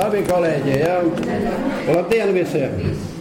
Labi, kolēģi, jā. Labdien visiem!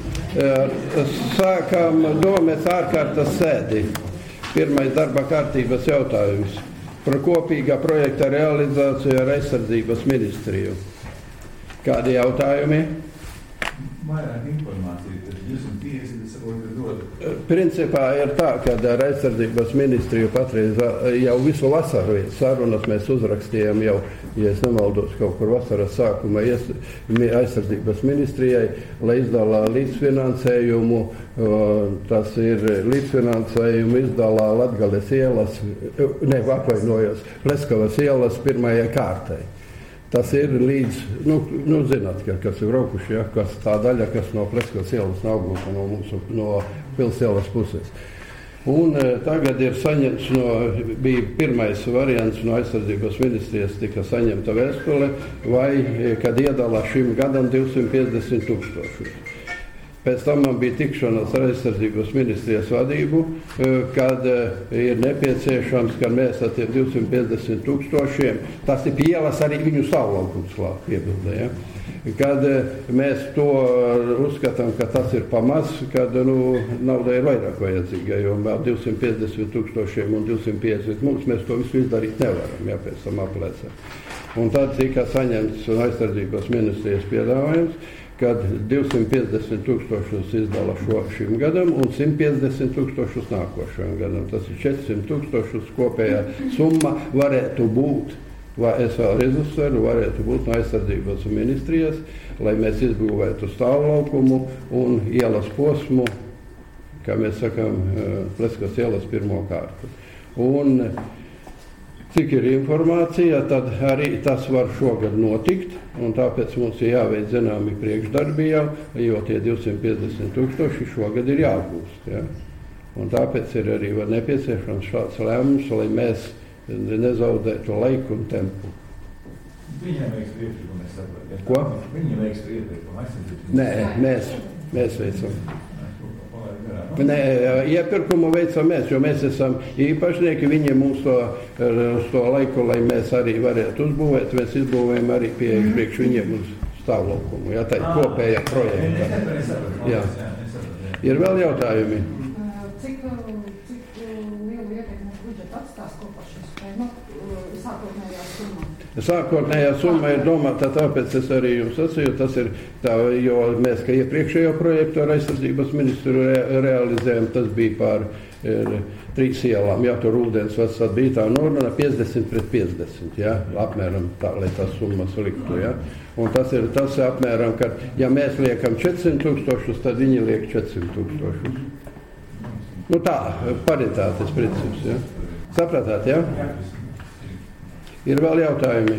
Sākam Domes ārkārtas sēdi. Pirmais darba kārtības jautājums par kopīgā projekta realizāciju ar aizsardzības ministriju. Kādi jautājumi? Vairāk informācija, tad 250 sakotu dod. Principā ir tā, ka ar aizsardzības ministriju patreiz jau visu vasaru sarunas mēs uzrakstījām jau, ja es nemaldos, kaut kur vasaras sākuma aizsardzības ministrijai, lai izdalā līdzfinansējumu. Tas ir līdzfinansējumu izdalā Latgales ielas, Pleskavas ielas pirmajai kārtai. Tas ir līdz, zināt, kas ir braukuši, ja, kas tā daļa, kas no Pleskavas ielas nav no Pils ielas puses. Un tagad ir saņemts bija pirmais variants no aizsardzības ministrijas, tika saņemta vēstule, vai kad iedala šim gadam 250 000. Pēc tam man bija tikšanās ar aizsardzības ministrijas vadību, kad ir nepieciešams, ka mēs ar tiem 250 000, tas ir pielas arī viņu savlaukums klāt piebildē, ja? Kad mēs to uzskatām, ka tas ir pamaz, kad nauda ir vairāk vajadzīga, jo 250 000 un 250 mums mēs to visu izdarīt nevaram, ja pēc tam aplēcam. Un tad tika saņemts aizsardzības ministrijas piedāvājums, kad 250 000 izdala šim gadam un 150 000 nākošajam gadam. Tas ir 400 000 kopējā summa varētu būt, vai es vēlreiz uzsveru, varētu būt no aizsardzības ministrijas, lai mēs izbūvētu stāvlaukumu un ielas posmu, kā mēs sakām, Pleskavas ielas pirmo kārtu. Un cik ir informācija, tad arī tas var šogad notikt, un tāpēc mums ir jāveic zināmi priekšdarbi jau, jo tie 250 000 šogad ir jāatgūst. Ja? Un tāpēc ir arī nepieciešams šāds lēmums, lai mēs nezaudētu laiku un tempu. Viņiem veiks priekšlikumu, mēs saprotam. Ko? Viņiem veiks priekšlikumu. Nē, mēs veicam. Nē, iepirkumu veicam mēs, jo mēs esam īpašnieki, viņi mums uz to laiku, lai mēs arī varētu uzbūvēt, mēs izbūvējam arī priekš viņiem uz stāvlaukumu, ja, tā ir kopējā projekta. Jā. Ir vēl jautājumi? Cik lielu ietekmi budžeta atstās kopā šis, sākotnējā summa? Sākotnējā summa ir domāta, tāpēc es arī jums sacīju, tas ir tā, jo mēs, ka iepriekšējo projektu ar aizsardzības ministru realizējam, tas bija pār 3 ielām, jā, tur ūdens vasat bija tā norma 50/50, jā, apmēram tā, lai tas summas liktu, jā. Un tas ir apmēram, ka, ja mēs liekam 400 000, tad viņi liek 400 000. Tā, paritātes princips, jā. Sapratāt, jā? Ir vēl jautājumi?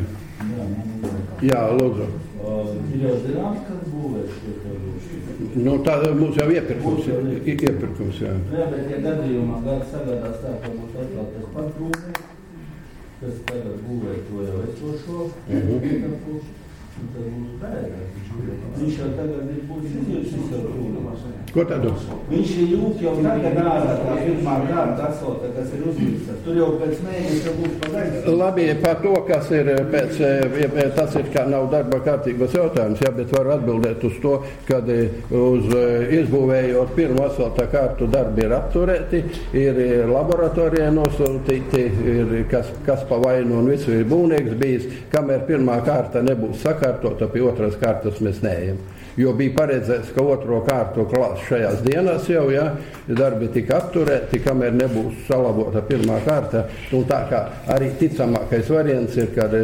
Jā, lūdzu. Ir jau zināms, kas būvēs šo tā mums jau iepirkums, jā. Jā, bet ja gadījumā gada sagādās tā, ka mums atklātas patrūmē, kas tagad būvē to jau esošo, un tad mums bēgās. Viņš jau tagad ir būs izjūtis ar trūnumas. Ko tad? Viņš ir jūt jau tagad ārā tā pirmā kārta asfalta, kas ir uzmīstas. Tur jau pēc mēneša būs pagaidzi. Labi, par to, kas ir pēc, tas ir kā nav darba kārtības jautājums, jā, bet var atbildēt uz to, kad uz izbūvējot pirmo asfalta kārtu darbi ir apturēti, ir laboratorija nosūtīti, ir kas pa vainu un visu ir būvnieks bijis, kamēr pirmā kārta nebūs sakārtota, pie otras kārtas mēs neejam. Jo bija paredzēts, ka otro kārtu klās šajās dienās jau, ja, darbi tika apturēti, kamēr nebūs salabota pirmā kārta. Un tā kā arī ticamākais variants ir, kad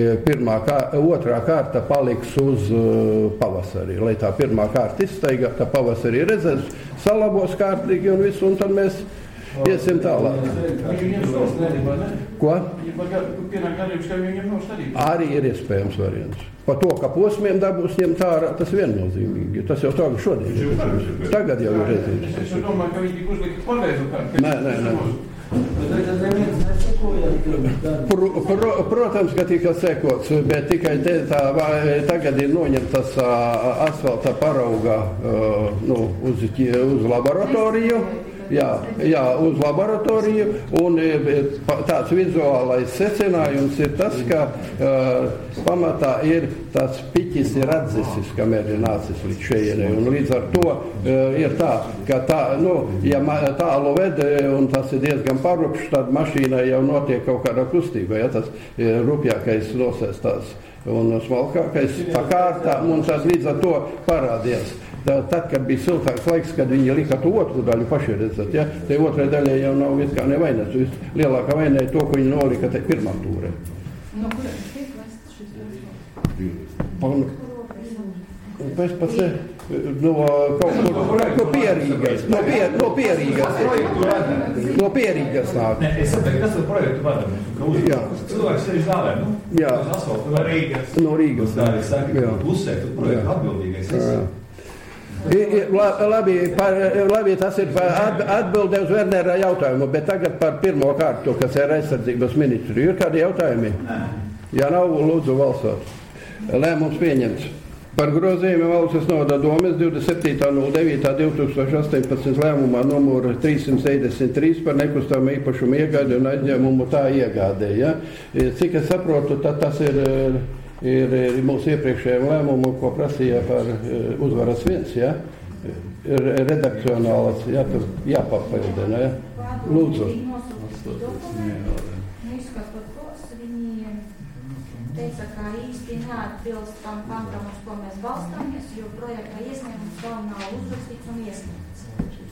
otrā kārta paliks uz pavasarī. Lai tā pirmā kārta izstaigāta, pavasarī redzēs, salabos kārtīgi un visu, un tad mēs iesim tālāk. Ko? Arī ir iespējams variants. Par to, ka posmiem dabūs ņemt ārā, tas viennozīmīgi. Tas jau tagad šodien. Tagad jau ir redzējums. Es domāju, ka viņi tika uzlikti pareizu kārtu. Nē. Protams, ka tika sekots, bet tikai tagad ir noņemtas asfalta parauga uz laboratoriju. Jā, uz laboratoriju, un tāds vizuālais secinājums ir tas, ka pamatā ir tas piķis ir atdzisis, kamēr ir nācis līdz šejienei, un līdz ar to ir tā, ka ja tālu ved, un tas ir diezgan parupšs, tad mašīnai jau notiek kaut kāda kustība, ja tas rupjākais nosēstās un smalkākais pa kārtām, un tas līdz ar to parādījās. Tad, kad bija siltāks laiks, kad viņi lika to otru daļu paši redzat, ja? Te otrai daļai jau nav it kā nevainēs. Lielākā vainē ir to, ko viņi nolika te pirmā tūrē. No kuriem tiek vests šis Un pēc pēc no kaut kur, no Pierīgas. No Pierīgas nāk. Nē, es saprotu, kas ar projektu vada? Cilvēks sevi zālē, Jā. asfaltu vai Rīgas. No Rīgas. Tā ir saka, ka pusē, tu projektu atbildīgais esi. Labi, tas ir atbilde uz Wernera jautājumu, bet tagad par pirmo kārtu, kas ir aizsardzības ministru. Ir kādi jautājumi? Ja nav, lūdzu valsot. Lēmums pieņemts. Par grozījumu Valsts novada domes 27.09.2018 lēmumā numuru 373 par nekustamā īpašumu iegādi un aizņēmumu tā iegādē. Ja? Cik es saprotu, tad tas ir mūsu iepriekšējiem lēmumu, ko prasīja par uzvaras 1, ja? Redakcionālas, ja, tur jāpapildina, ja? Lūdzu. Teica, ka īsti neatbilst tam pantam, uz ko mēs balstāmies, jo projekta iesniegums vēl nav uzrakstīts un iesniegts.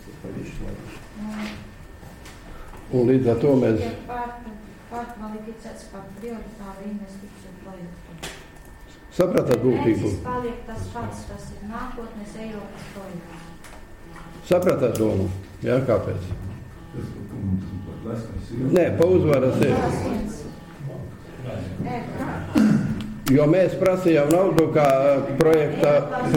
Un līdz ar to mēs... Pārkvalificēts par prioritāru investīciju projektu. Sapratāt būtību? Mērķis paliek tas pats, tas ir nākotnes Eiropas projekts. Sapratāt domu? Jā, kāpēc? Nē, pa uzvaras ir. Jo mēs prasījām naudu kā projekta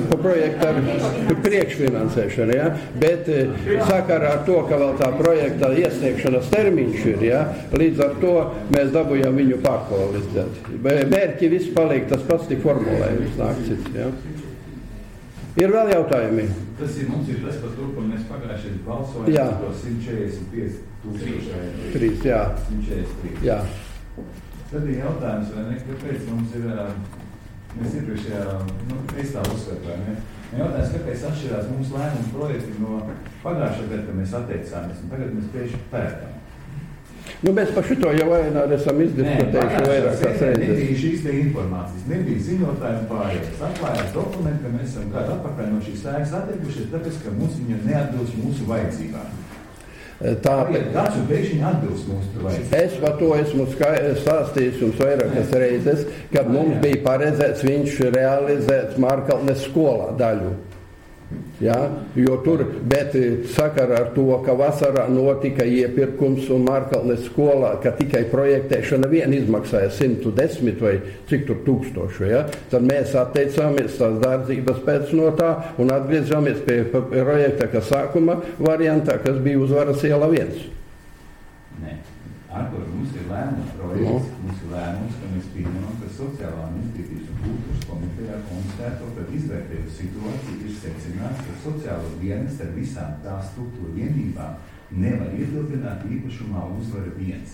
priekšfinansēšana, ja? Bet sakarā ar to, ka vēl tā projekta iesniegšanas termiņš ir, ja? Līdz ar to mēs dabujām viņu pārkvalificēt. Mērķi viss paliek tas pats, tik formulējums nāk cits, ja? Ir vēl jautājumi? Tas ir, mums ir tas par to, ko mēs pagājušajā balsojām, to 145 000. 3, jā. 143. Jā. Tad ir jautājums, vai ne, kāpēc mums ir, mēs iepriekšējā, es tā uzskatu, vai ne? Jautājums, kāpēc atšķirās mūsu lēmumu projekti no pagājušā gada, kad mēs atteicāmies, un tagad mēs tieši pērkam. Mēs par šito jau esam izdiskutējuši vairākās reizes. Nebija šīs te informācijas, nebija ziņotāju pārējais. Atklājās dokumenti, ka mēs esam gadu atpakaļ no šīs sēgas atteikušies, tāpēc, ka mums viņa neatbilst mūsu vajadzībām. Gads un pēkšņi atbilst mūsu vajadzībām. Es par to esmu stāstījis jums vairākas reizes, kad mums bija paredzēts viņš realizēts Mārkalnes skolā daļu. Ja? Jo tur, bet sakarā ar to, ka vasarā notika iepirkums un Mārkalnes skolā, ka tikai projektēšana vien izmaksāja 110 vai cik tur 1000, ja? Tad mēs atteicāmies tās dārdzības pēc no tā un atgriezāmies pie projekta, ka sākuma variantā, kas bija Uzvaras iela 1. Nē, Artur, mums ir lēmums projekts, mums ir lēmums, ka mēs pieņemam, ka sociālā izglītības un kultūras komitejā konstatēto, kad izvērtējusi situāciju ir secināts, ka sociālo dienas ar visām tās struktūra vienībām nevar ietilpināt īpašumā Uzvara 1.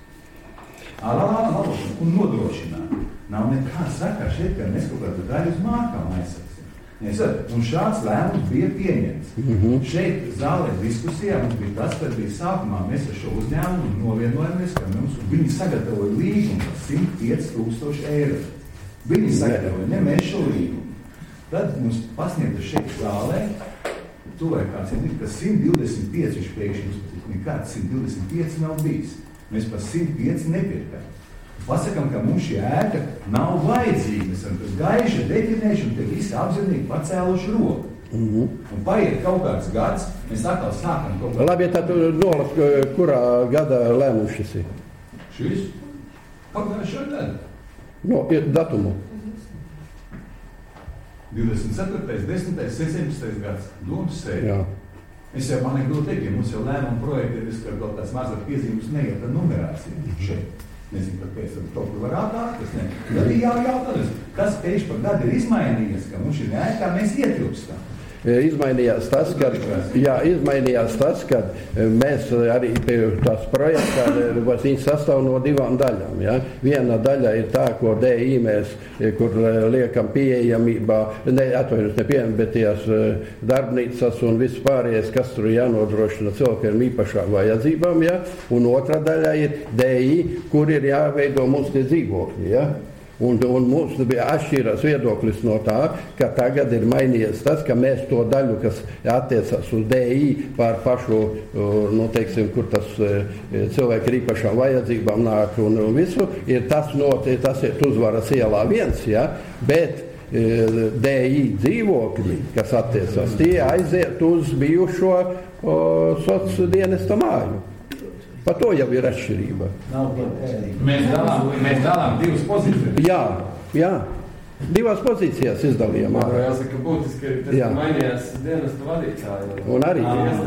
Un nodrošināt. Nav nekā sakā šeit, ka mēs kaut kādu daļu uz mārkām aizsaksim. Un šāds lēmums bija pieņemts. Šeit zālē diskusijā mums bija tas, kad bija sākumā mēs ar šo uzņēmumu novienojamies, ka viņi sagatavoja līgumu par 105 000 eiro. Viņi sagatavoja, ne mēs šo līgumu. Tad mums pasniegta šeit zālē, tuvāk kāds ir, ka 125 viņš pēkšņi, nekāds 125 nav bijis. Mēs par 105 nepirkām. Pasakam, ka mums šī ēka nav vajadzīga. Mēs esam gaiši definējuši un te visi apzinīgi pacēluši roku. Un paiet kaut kāds gads, mēs atkal sākam kaut kādu. Labi, tad nolas, kurā gada lēmums šis ir? Šis? Pagājušā gada. Ir datumu. 24. 10. 17. gads. Domas sēdi. Jā. Es jau man grūti teikt, ja mums jau lēmumu projekti ir, ka kaut tās mazāk piezīmes neiet ar numerāciju šeit. Nezinu, kāpēc kaut kur var ātrāk, tas ne. Tad ir jājautās, kas pēkšņi par gadu ir izmainījies, ka mums šī ēkā mēs ietilpstam. izmainījās tas, ka mēs arī pie tās projektā, viņi sastāv no 2 daļām. Ja? Viena daļa ir tā, ko DI mēs, kur liekam pieejamībā, ne pieejamībā, bet tās darbnīcas un viss pārējais, kas tur jānodrošina cilvēkiem īpašām vajadzībām. Ja? Un otra daļa ir DI, kur ir jāveido mums tie dzīvokļi. Ja? Un mums bija atšķirās viedoklis no tā, ka tagad ir mainījies tas, ka mēs to daļu, kas attiecas uz DI pār pašu, teiksim, kur tas cilvēki ar īpašām vajadzībām nāk un visu, ir tas ir Uzvaras ielā 1, ja? Bet DI dzīvokļi, kas attiecas, tie aiziet uz bijušo sociālo dienesta māju. Par to jau ir atšķirība. Mēs dalām 2 pozīcijas. Jā. 2 pozīcijās izdalījām. Jāsaka, būtiski ir tas, ka mainījās dienestu vadītāji. Un arī.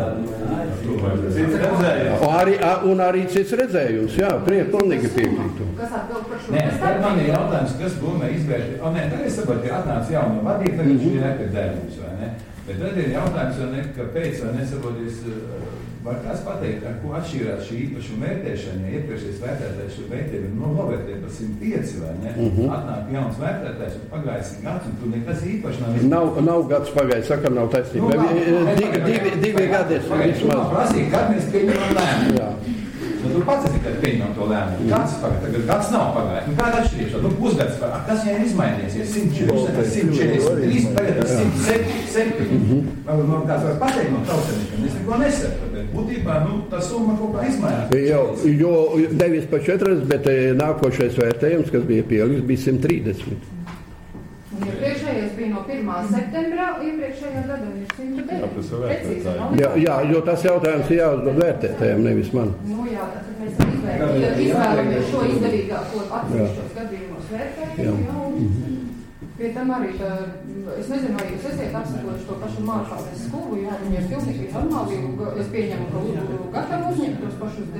Un arī cits redzējums. Jā, pilnīgi piekrītu. Kas atbild par šo? Nē, tad man ir jautājums, kas būmē izvērš. Tagad es saprotu, ka atnāca jauna vadītāja, tagad šī ir nepēdējums, vai ne? Bet tad ir jautājums, kāpēc, vai nesaproties, var kāds pateikt, ar ko atšķirās šī īpašuma vērtēšana, ja iepriekšējais vērtētājs šo vērtējumu novērtē par 105, vai ne? Atnāk jauns vērtētājs un pagājis gads, un tur nekas īpaši nav gads pagājis, saka, nav taisnība. 2 gadi vismaz. Prasīja, kad mēs pieņemam lēmumu. Tu pats esi, kad pieņemam to lēmumu. Kāds pagājis? Tagad gads nav pagājis. Kāda atšķirība? Pusgads pagājis. Kas jau ir izmainījies? 143, tagad 107. Man kāds var pateikt no tautsēmniekam. Es neko nesaku, bet būtībā tā summa kaut kā izmainās. Jo nevis pa 4, bet nākošais vērtējums, kas bija pielikts, bija 130. Un iepriekšējais bija no 1. septembrā, iepriekšējā gada ir 109. Jā, jo tas jautājums ir jāuzdod vērtētājiem, nevis man. Jā, tad mēs izvēlamies šo izdevīgāko atsevišķos gadījumos vērtējumu. Pie tam arī, es nezinu, vai jūs esiet apsakojuši to pašu Mārfāles skolu, jo viņi ir pilnīgi normāli, es pieņemu, ka gatavi uzņemt tos pašus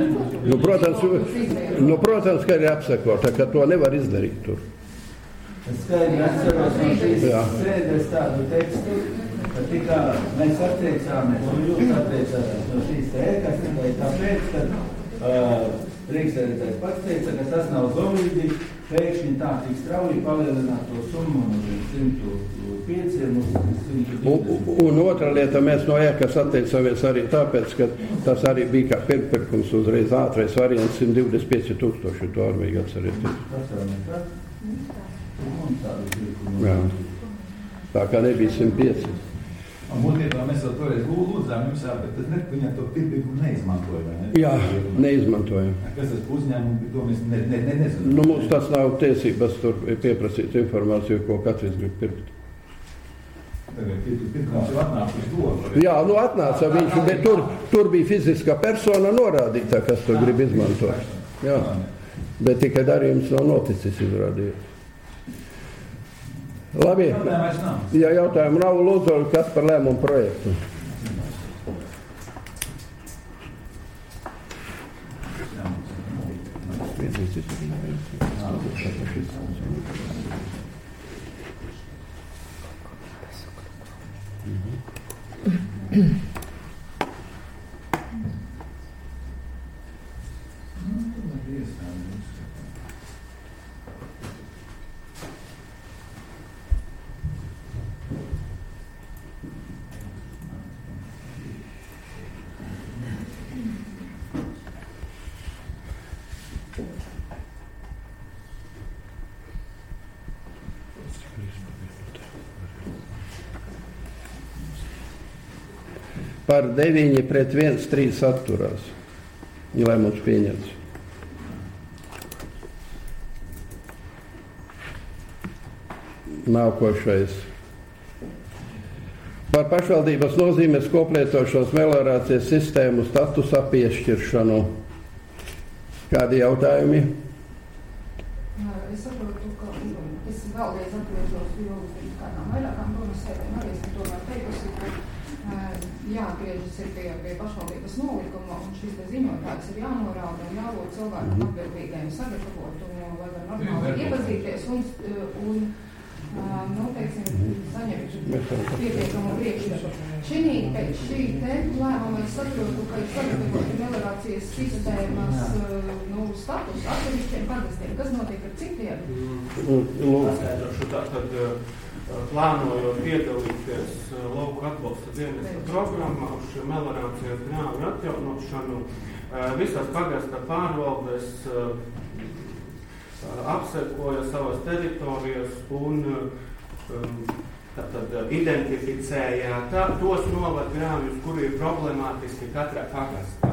DI. Protams, ka ir apsakot, ka to nevar izdarīt tur. Es skaidri atceros no šīs sēdes tādu tekstu, ka tikā mēs atteicāmies, un jūs atteicāties no šīs tēkas, tāpēc, ka priekšsēdētājs pats teica, ka tas nav zolīdi, pēkšņi tā tik strauji palielināt to summu no 105 uz 120. Un otra lieta, mēs no ēkas atteicāmies arī tāpēc, ka tas arī bija kā pirmpirkums uzreiz ātrais variants 125,000, to arī vajag atcerēties. Tas jau nekā? Jā. Tā kā nebija 105. Un būtībā mēs vēl toreiz lūdzām jums, bet tad viņam to pirmīgumu neizmantoja, ne? Jā, neizmantojam. Kas tas uzņēmumi, to mēs nezinām? Mums tas nav tiesības tur pieprasīt informāciju, ko katrs grib pirkt. Tagad pirkums jau atnāca uz domu. Jā, atnāca viņš, bet tur bija fiziskā persona norādītā, kas to grib izmantot. Jā, bet tikai darījums nav noticis izrādījot. Labi, ja jautājumu nav, lūdzu, kas par lēmumu projektu? Par 9-1 3 atturās. Lēmums pieņemts. Nākošais. Par pašvaldības nozīmes koplietošanas meliorācijas sistēmu statusa piešķiršanu. Kādi jautājumi? Es saprotu, ka es vēlreiz atgriežos, jo kādām vairākām domas sēdēm arī es tomēr teikusi, ka jāatgriežas ir pie pašvaldības nolikuma, un šis ziņotājs ir jānorāda un jābūt cilvēkam atbildīgiem sagatavot, un lai var normāli iepazīties un teiksim, saņemt pietiekamu priekšmetu. Pēc šī te lēmuma es saprotu, ka ir sagatavota meliorācijas sistēmas status atsevišķiem pagastiem. Kas notiek ar citiem? Paskaidrošu tātad, plānojot piedalīties lauku atbalsta dienesta programmā uz meliorācijas grāvju atjaunošanu, visās pagasta pārvaldes apsekoja savas teritorijas un identificēja tos novadgrāvjus, kuri ir problemātiski katrā pagastā.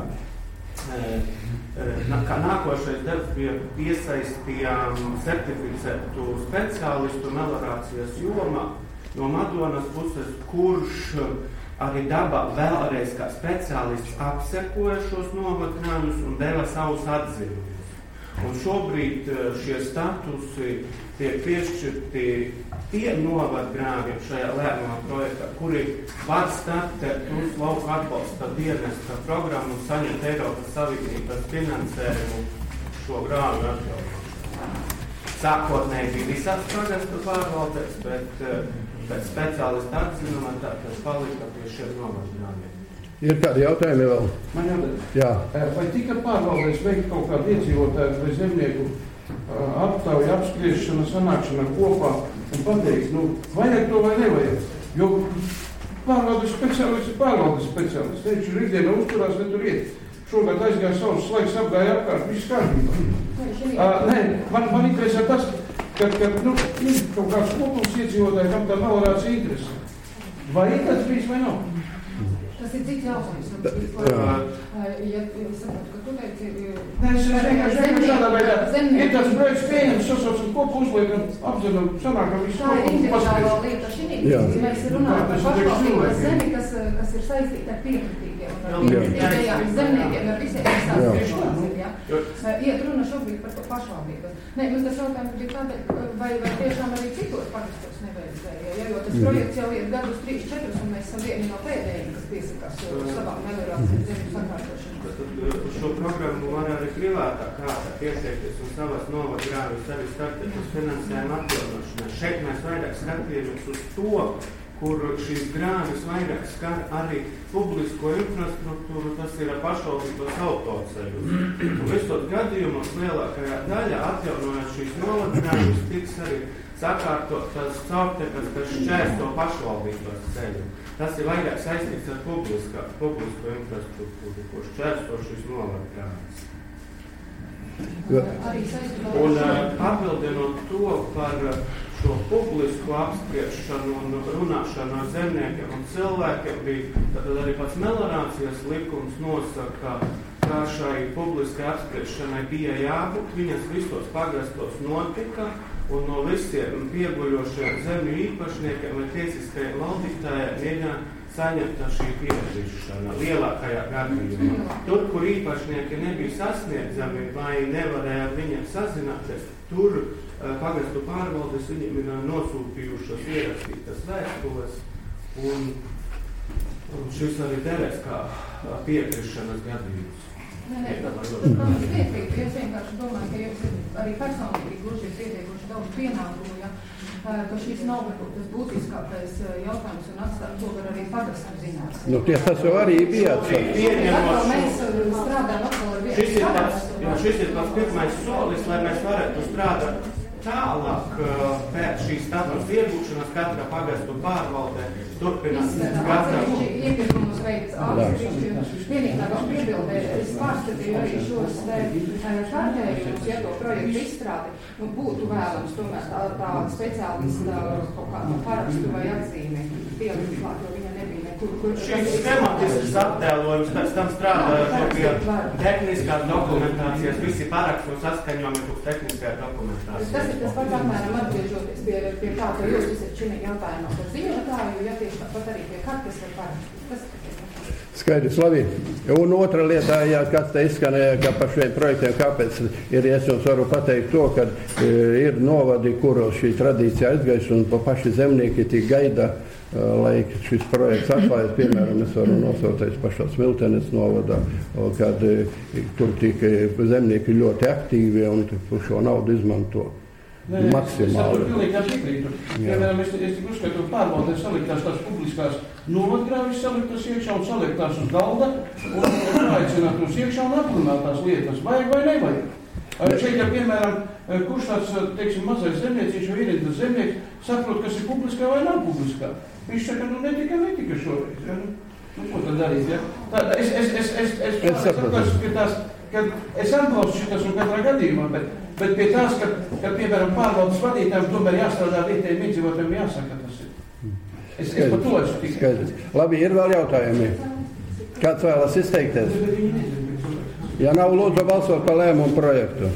Kā nākošais darbs bija piesaistījām certificētu speciālistu meliorācijas jomā no Madonas puses, kurš arī dabā vēlreiz kā speciālists apsekoja šos novadgrāvjus un deva savus atzinumus. Un šobrīd šie statusi tiek piešķirti tie novadgrāvji šajā lēmuma projektā, kuri var startēt uz lauku atbalsta dienesta programmu un saņemt Eiropas Savienības finansējumu šo grāvju atjaunošanu. Sākotnēji bija visās pagastu pārvaldēs, bet pēc speciālista atzinuma tas palika pie šiem novadgrāvjiem. Ir kādi jautājumi vēl? Man jautājums. Jā. Vai tika pārvaldēs veikt kaut kādu iedzīvotāju vai zemnieku aptauju, apspriešana, sanākšana kopā un pateikt, vajag to vai nevajag? Jo pārvaldes speciālists ir pārvaldes speciālists. Teicu, rītdienā uzturās, ne tur iet. Šogad aizgāja savus laiks, apgāja apkārt, viss kārtībā. Nē, man interesē tas, ka ir kaut kāds kopums iedzīvotāji, kam tā meliorācija interesē. Vai ir tāds bijis vai nav? Tas ir cits jautājums. Ja saprotu, ka tu teici... Nē, es vienkārši šādā veidā. Ir tāds projekts pieņems, sasaucam kopu, uzliekam, apzinam, sanākam visu. Tā ir individuālā lieta. Mēs runājam par pašvaldības zemi, kas ir saistīta ar piekritīgiem un ar piekritīgajām zemniekiem, ar visiem, kas tās priekšlāzim. Iet runa šobrīd par to pašvaldības. Nē, mums tas jautājums bija tādēļ, vai tiešām arī citos pagastos nevajadzēja, jo tas projekts jau ir gadus 3-4, un mēs esam vieni no pēdējiem, kas piesakās savām meliorācijas zemes sakārtošanu. Uz šo programmu var arī privātā kārtā pieteikties un savas novadgrāvjus arī startēt uz finansējumu atjaunošanai. Šeit mēs vairāk skatījamies uz to, kur šīs grāvjas vairāk skar arī publisko infrastruktūru, tas ir pašvaldības autoceļus. Un visos gadījumos lielākajā daļā atjaunojot šīs novadgrāvjas tiks arī sakārtot tās caurtekas, kas šķērso pašvaldības ceļu. Tas ir vairāk saistīts ar publisko infrastruktūru, ko šķērso šīs novadgrāvjas. Un papildinot to par šo publisku apspriešanu un runāšanu ar zemniekiem un cilvēkiem, bija tad arī pats meliorācijas likums nosaka, ka šai publiskai apspriešanai bija jābūt, viņas visos pagastos notika, un no visiem pieguļošiem zemju īpašniekiem vai tiesiskajiem valdītājiem mēģina saņemt šī piedzīšana lielākajā gadījumā. Tur, kur īpašnieki nebija sasniedzami vai nevarēja ar viņiem sazināties, tur pagastu pārvaldes viņiem ir nosūtījušas ierakstītas vēstules, un šis arī derēs kā piekrišanas gadījums. Nē, protams, piekrītu. Es vienkārši domāju, ka jums arī personīgi gluži ir pietiekuši daudz pienākumu, ka šis nav varbūt tas būtiskākais jautājums un atstāt to var arī pagastu zināt. Tas jau arī bija atsākt. Mēs strādājam atkal ar vienu. Šis ir pats pirmais solis, lai mēs varētu strādāt tālāk pēc šīs statusa iegūšanas katra pagastu pārvaldē turpināt gatavu. Iepirkumus veids atsevišķi. Vienīgā vēl piebildē, es pārskatīju arī šos kārtējumus, ja to projektu izstrādi, būtu vēlams tomēr tā speciālista kaut kādu parakstu vai atzīmi pielikt klāt, jo viņa nebija nekur. Šis schematisks attēlojums, pēc tam strādājot pie tehniskās dokumentācijas, visi parakstu un saskaņojumi būs tehniskajā dokumentācijā. Tas pats apmēram atgriežoties pie kā, ka jūs esat šim jautājumā par ziņotāju, ja tieši tāpat arī pie kartes var parakstīt. Skaidrs, labi. Un otra lietā, kāds te izskanēja, ka par šiem projektiem, kāpēc ir, es jums varu pateikt to, ka ir novadi, kuros šī tradīcija aizgais un paši zemnieki tik gaida, lai šis projekts atklājas. Piemēram, es varu nosaukt pašā Smiltenes novadā, kad tur tika zemnieki ļoti aktīvi un šo naudu izmanto. maksimāli. Es pilnīgi piekrītu. Piemēram, es tik uzskatu, pārbaudē saliktās tās publiskās novadgrāvis saliktas iekšā un saliktās uz galda un aicināt uz iekšā un atrunāt tās lietas. Vajag vai nevajag? Šeit, ja piemēram, kurš tāds, teiksim, mazais zemniecīgs vai ierītas zemnieks saprot, kas ir publiskā vai nav publiskā. Viņš saka, netika šoreiz. Ja? Ko tad darīt, ja? Es saprotu pie tās, kad es atbalstu šitas un katrā gadījumā, bet pie tās, ka piemēram, pārvaldes vadītājiem tomēr jāstrādā vietējiem iedzīvotājiem, jāsaka, tas ir. Es par to esmu tikai. Skaidrs. Labi, ir vēl jautājumi. Kāds vēlas izteikties? Ja nav, lūdzu balsot par lēmumu projektu.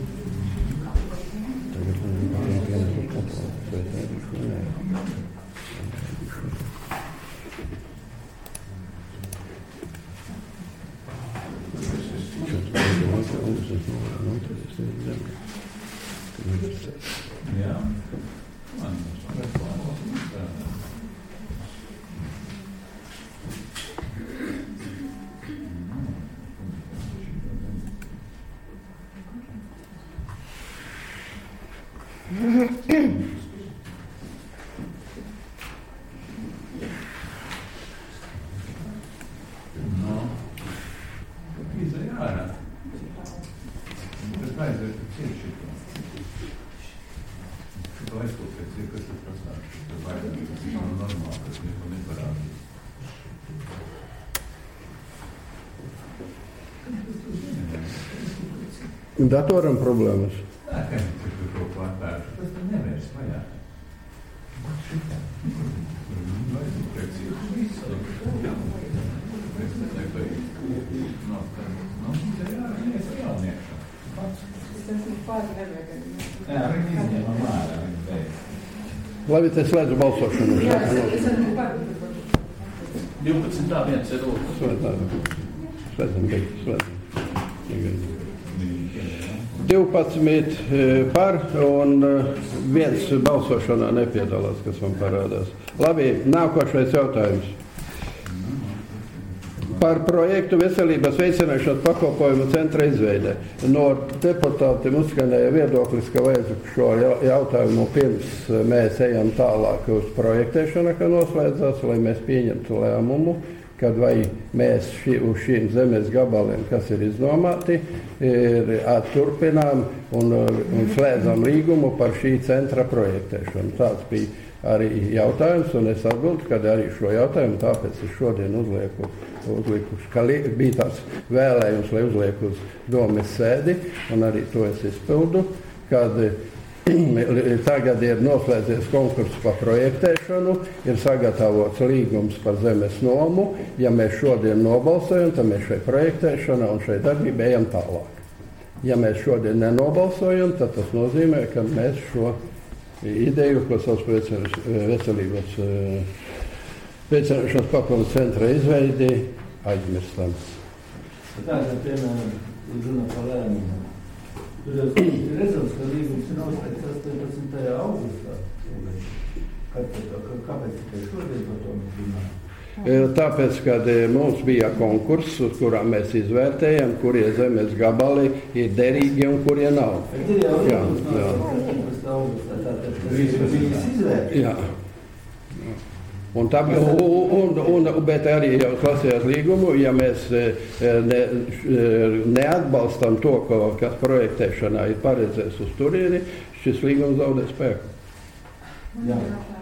Datoram problēmas. Tas nevērs vajag. Labi, tas slēdzu balsošanu. 12.1 ir lūdzu. Slēdzam. 12 par un viens balsošanā nepiedalās, kas man parādās. Labi, nākošais jautājums. Par projektu veselības veicināšanas pakalpojumu centra izveide. No deputātiem uzskanēja viedoklis, ka vajag šo jautājumu pirms mēs ejam tālāk uz projektēšanu, ka noslēdzās, lai mēs pieņemtu lēmumu, kad vai mēs uz šīm zemes gabaliem, kas ir iznomāti, turpinām un slēdzam līgumu par šī centra projektēšanu. Tāds bija arī jautājums, un es atbildu, ka arī šo jautājumu, tāpēc es šodien uzlieku, ka bija tāds vēlējums, lai uzlieku uz domes sēdi, un arī to es izpildu, kad tagad ir noslēdzies konkurss par projektēšanu, ir sagatavots līgums par zemes nomu. Ja mēs šodien nobalsojam, tad mēs šai projektēšanā un šai darbībai ejam tālāk. Ja mēs šodien nenobalsojam, tad tas nozīmē, ka mēs šo ideju, ko sauc veselības veicināšanas pakalpojumu centra izveidi, aizmirstam. Tātad, piemēram, runa par lēmumu. Tur jau redzams, ka līgums ir noslēgts 18. augustā. Kāpēc tikai šodien par to mēs runājam? Tāpēc, kad mums bija konkurss, uz kurām mēs izvērtējam, kurie zemes gabali ir derīgi un kurie nav. Ir jau redzams, 18. augustā, tātad viņas izvērtē. Jā. Bet arī jau klasējās līgumu, ja mēs neatbalstam to, kas projektēšanā ir paredzēts uz turieni, šis līgums zaudē spēku. Jā.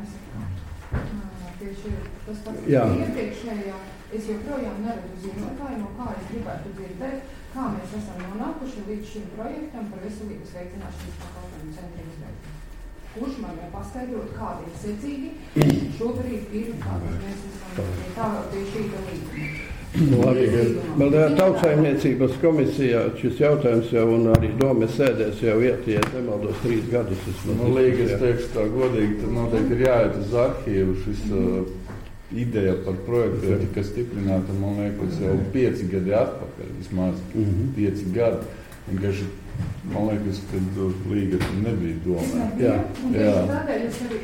Tieši tas pats iepriekšējā, es joprojām neredzu zinātājumu, kā es gribētu dzirdēt, kā mēs esam nonākuši līdz šim projektam par veselības veicināšanas pakalpojumu centra izveidi. Kurš man jau paskaidrot, kādi ir secīgi, šobrīd ir kādas mēs esam pie šī līguma. Tautsaimniecības komisijā šis jautājums jau un arī domes sēdēs jau ja nemaldos 3 gadus. Līga, es teikšu tā godīgi, tad noteikti ir jāiet uz arhīvu. Šis ideja par projektu ir tikai stiprināta, man liekas, jau 5 gadi atpakaļ, vismaz 5 gadi. Vienkārši, man liekas, ka līga nebija domā. Jā. Tādēļ es arī,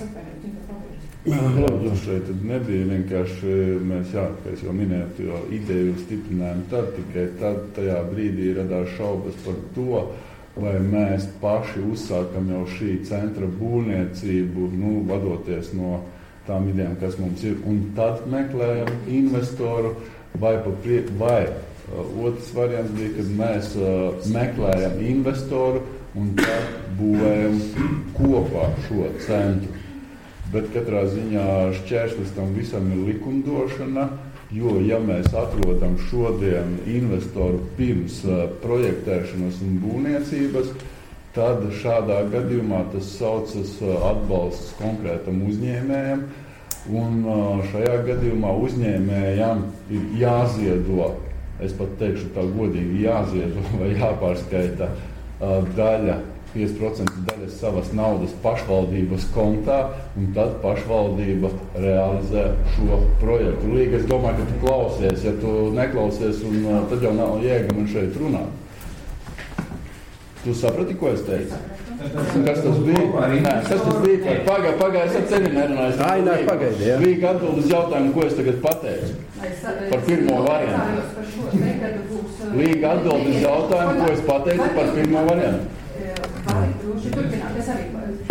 Šeit nebija vienkārši, mēs jau minētu, jo ideju stiprinājām tad, tikai tad tajā brīdī radās šaubas par to, vai mēs paši uzsākam jau šī centra būvniecību, vadoties no tām idejām, kas mums ir, un tad meklējam investoru, vai otrs variants bija, kad mēs meklējam investoru un tad būvējam kopā šo centru. Bet katrā ziņā šķērslis tam visam ir likumdošana, jo, ja mēs atrodam šodien investoru pirms projektēšanas un būvniecības, tad šādā gadījumā tas saucas atbalsts konkrētam uzņēmējam, un šajā gadījumā uzņēmējam ir jāziedo, es pat teikšu tā godīgi, jāziedo vai jāpārskaita daļa, 5% daļas savas naudas pašvaldības kontā, un tad pašvaldība realizē šo projektu. Līga, es domāju, ka tu klausies, ja tu neklausies, un tad jau nav jēga man šeit runāt. Tu saprati, ko es teicu? Kas tas bija? Nē, kas tas bija? Pagaidi, es ar ceļu nerunāju. Pagaidi, jā. Līga atbild uz jautājumu, ko es tagad pateicu. Par pirmo variantu. Līga atbild uz jautājumu, ko es pateicu par pirmo variantu. Es arī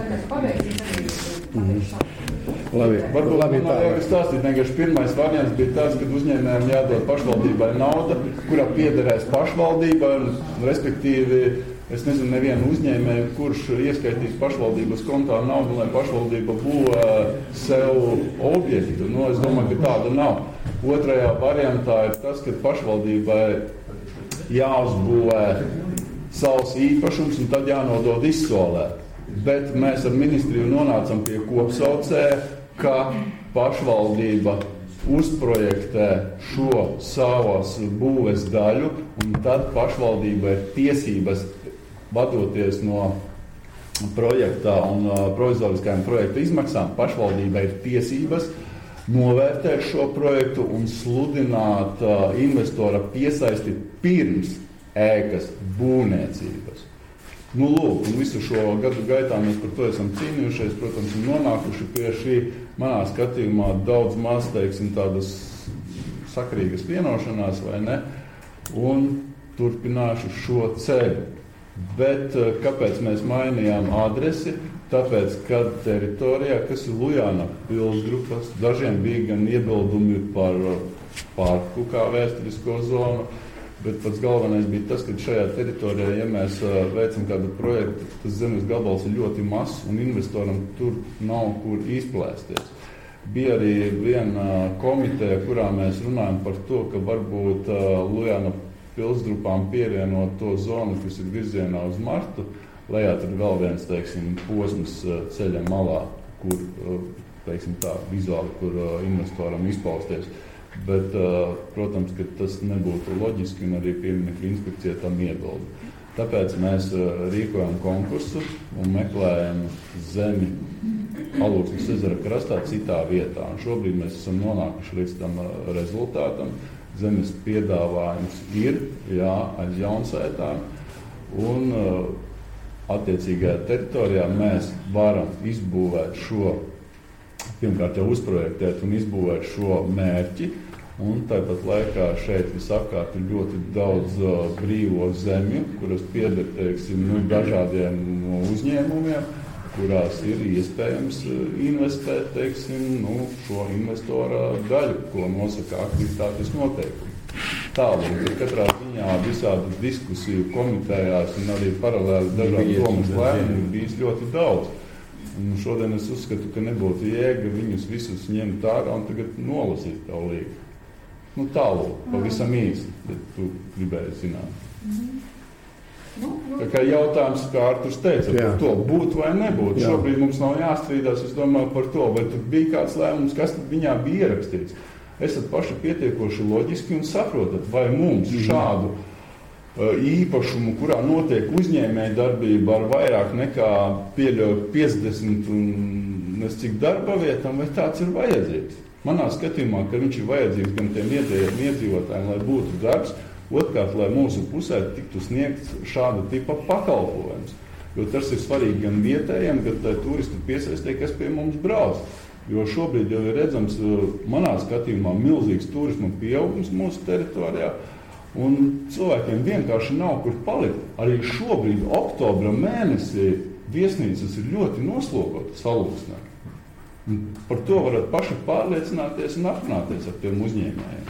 pabeigšu. Varbūt man vajag stāstīt, vienkārši pirmais variants bija tāds, kad uzņēmējiem jādod pašvaldībai nauda, kurā piederēs pašvaldībai, un respektīvi, es nezinu nevienu uzņēmēju, kurš ieskaitīs pašvaldības kontā naudu, lai pašvaldība būvē sev objektu. Es domāju, ka tāda nav. Otrajā variantā ir tas, ka pašvaldībai jāuzbūvē savs īpašums un tad jānodod izsolē. Bet mēs ar ministriju nonācam pie kopsaucēja, ka pašvaldība uzprojektē šo savas būves daļu, un tad pašvaldība ir tiesības, vadoties no projektā un provizoriskajām projekta izmaksām, pašvaldība ir tiesības novērtēt šo projektu un sludināt investora piesaisti pirms ēkas būvniecības. Lūk, un visu šo gadu gaitā mēs par to esam cīnījušies, protams, un nonākuši pie šī, manā skatījumā, daudz maz, tādas sakrīgas vienošanās, vai ne, un turpināšu šo ceļu. Bet kāpēc mēs mainījām adresi? Tāpēc, kad teritorijā, kas ir Lujāna pilsgrupas, dažiem bija gan iebildumi par parku kā vēsturisko zonu, bet pats galvenais bija tas, ka šajā teritorijā, ja mēs veicam kādu projektu, tas zemes gabals ir ļoti mazs un investoram tur nav kur izplēsties. Bija arī viena komiteja, kurā mēs runājam par to, ka varbūt Lujāna pilsgrupām pievienot to zonu, kas ir virzienā uz Martu, lejā tur vēl viens, posms ceļa malā, kur, tā vizuāli, kur investoram izpausties. Bet, protams, ka tas nebūtu loģiski un arī pieminekļu inspekcija tam iebilda. Tāpēc mēs rīkojam konkursu un meklējam zemi Alūksnes ezera krastā citā vietā. Un šobrīd mēs esam nonākuši līdz tam rezultātam. Zemes piedāvājums ir, aiz Jaunsētām. Un attiecīgajā teritorijā mēs varam izbūvēt šo, pirmkārt jau uzprojektēt un izbūvēt šo mērķi. Un tāpat laikā šeit visapkārt ir ļoti daudz brīvo zemju, kuras pieder, dažādiem uzņēmumiem, kurās ir iespējams investēt, šo investora daļu, ko nosaka aktivitātes noteikumi. Tālāk, katrā ziņā visādi diskusiju komitejās un arī paralēli dažādi domas lēmumi ir bijis ļoti daudz. Un šodien es uzskatu, ka nebūtu jēga viņus visus ņemt ārā un tagad nolasīt tā līgu. Tālāk, pavisam īsi, bet tu gribēji zināt. Tā kā jautājums, kā Arturs teica, par to būt vai nebūt. Šobrīd mums nav jāstrīdās, es domāju par to, vai tur bija kāds lēmums, kas tad viņā bija ierakstīts. Esat paši pietiekoši loģiski un saprotat, vai mums šādu īpašumu, kurā notiek uzņēmēja darbība ar vairāk nekā pieļauj 50 un cik darba vietām, vai tāds ir vajadzīgs. Manā skatījumā, ka viņš ir vajadzīgs gan tiem iedzīvotājiem, lai būtu darbs, otrkārt, lai mūsu pusē tiktu sniegts šāda tipa pakalpojums. Jo tas ir svarīgi gan vietējiem, gan turistu piesaistē, kas pie mums brauc. Jo šobrīd jau ir redzams, manā skatījumā, milzīgs turisma pieaugums mūsu teritorijā. Un cilvēkiem vienkārši nav kur palikt. Arī šobrīd, oktobra mēnesī, viesnīcas ir ļoti noslogotas salūksnē. Par to varat paši pārliecināties un aprunāties ar tiem uzņēmējiem.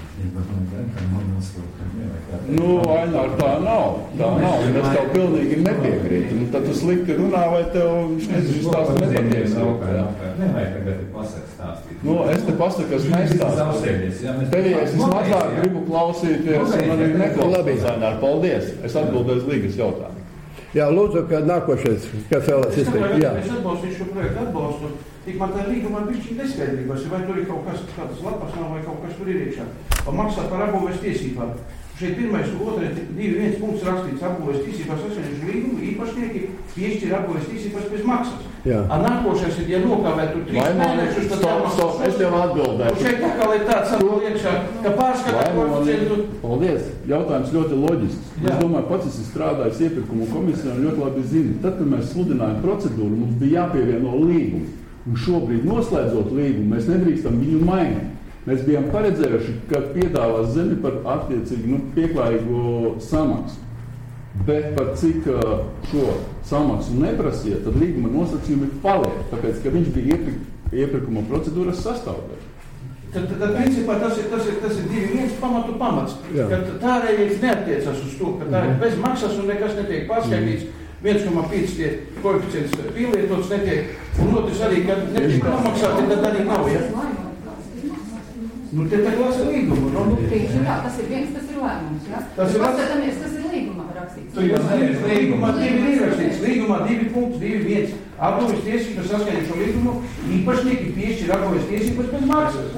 Ainār, tā nav. Un es tev pilnīgi nepiekrītu. Tad tu slikti runā, vai tev stāsti nepatiesi. Nevajag tagad pasaka stāstīt. Es te pasaku, kas nestāstu. Tev, es mazāk gribu klausīties un arī neklausīties. Ainār, paldies. Es atbildēju Līgas jautājumu. Jā, lūdzu, ka nākošais, kas vēlas izteikt. Jā. Es atbalstu šo projektu, atbalstu. Tik man tā līgumā bišķi neskaidrības, vai tur ir kaut kas, kādas lapas nav, vai kaut kas tur ir iekšā. Maksā par apbūves tiesībām. Šeit 1. un 2.1 punkts rakstīts apbūves tiesībās sasaņojuši līgumu, īpašnieki piešķir apbūves tiesības bez maksas. Nākošais ir, ja nokavē tur 3 mēnešus, tad jāmaksas. Es tev atbildēju. Šeit tā kā ir tāds atbildēt iekšā, ka pārskatā koeficientu. Paldies. Jautājums ļoti loģisks. Es domāju, pats esi strādājis iepirkumu komisijā un ļoti labi zini. Tad, kad mēs sludinājām procedūru, mums bija jāpievieno līgumu. Un šobrīd noslēdzot līgumu, mēs nedrīkstam viņu mainīt. Mēs bijām paredzējuši, ka piedāvās zemi par attiecīgi pieklājīgo samaksu. Bet par cik šo samaksu neprasīja, tad līguma nosacījumi paliek, tāpēc, ka viņš bija iepirkuma procedūras sastāvdaļa. Tad principā tas ir 2.1 pamats. Ka tārējais neattiecas uz to, ka tā ir bez maksas un nekas netiek pārskaitīts. 1,5 tie koeficients pielietots netiek, un otrs arī, kad netiek nomaksāti, tad arī nav, ja? Te tā klasa līguma, no? Tas ir viens, tas ir lēmums, ja? Tas ir līgumā rakstīts. Līgumā 2 ir rakstīts. Līgumā 2.2.1. Apbūves tiesības saskaņot šo līgumu, īpašnieki piešķir apbūves tiesības bez maksas.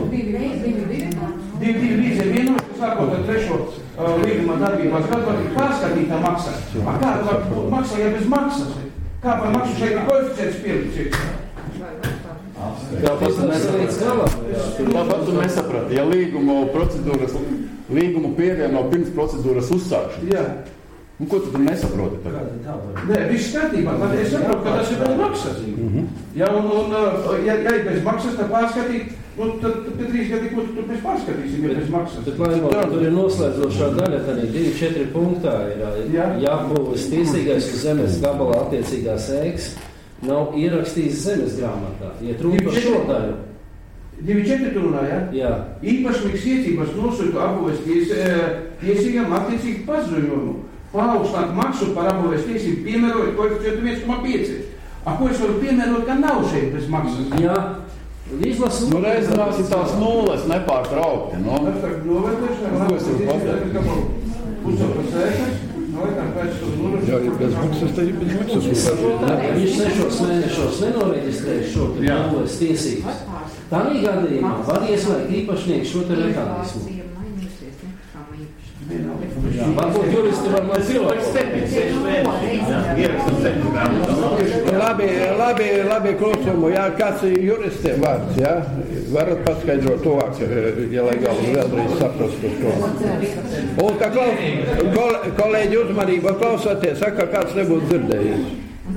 2.2 ir vienoši, ka sākot ar 3. līgumā darbībās gadu var tik pārskatītā maksa. Kā var būt maksa, ja bez maksas? Kā par maksu šeit ir koeficients pielikts? Tāpat tu nesaprati, ja līgumu pievieno pirms procedūras uzsākšanas. Jā. Un ko tu nesaproti tagad? Nē, viss kārtībā. Tad es saprotu, ka tas ir bez maksas. Ja ir bez maksas, tad pārskatīt, tad 3 gadi, ko tu mēs pārskatīsim, ja bez maksas. Bet, lai tur ir noslēdzošā daļa, tad ir 2.4 punktā ir jāpūves tiesīgais uz zemes gabalā attiecīgās ēkas. Nav ierakstījis zemes grāmatā. Iet runa par šo daļu. 2.4 runā, ja? Jā. Īpašnieks tiesības nosūta apbūves tiesībām attiecīgi paziņojumu. Paaugstināt maksu par apbūves tiesību piemērojot koeficientu 1,5. Ko es varu piemērot, ka nav šeit bez maksas? Jā. Izlasu. Reizinās ir tās nulles nepārtraukti, no? Jā, ir bez maksas, tad ir bez maksas. Viņš 6 mēnešos nenoreģistrēs šo nulles tiesības. Tādā gadījumā var ieslēgt īpašnieku šo te mehānismu. Varbūt juristi var man Labi, klusumu, jā, kāds ir juristiem vārds, jā? Varat paskaidrot tuvāk, ja legāli vēlreiz saprastu to. Un tā kolēģi uzmanība klausoties, saka, kāds nebūtu dzirdējis.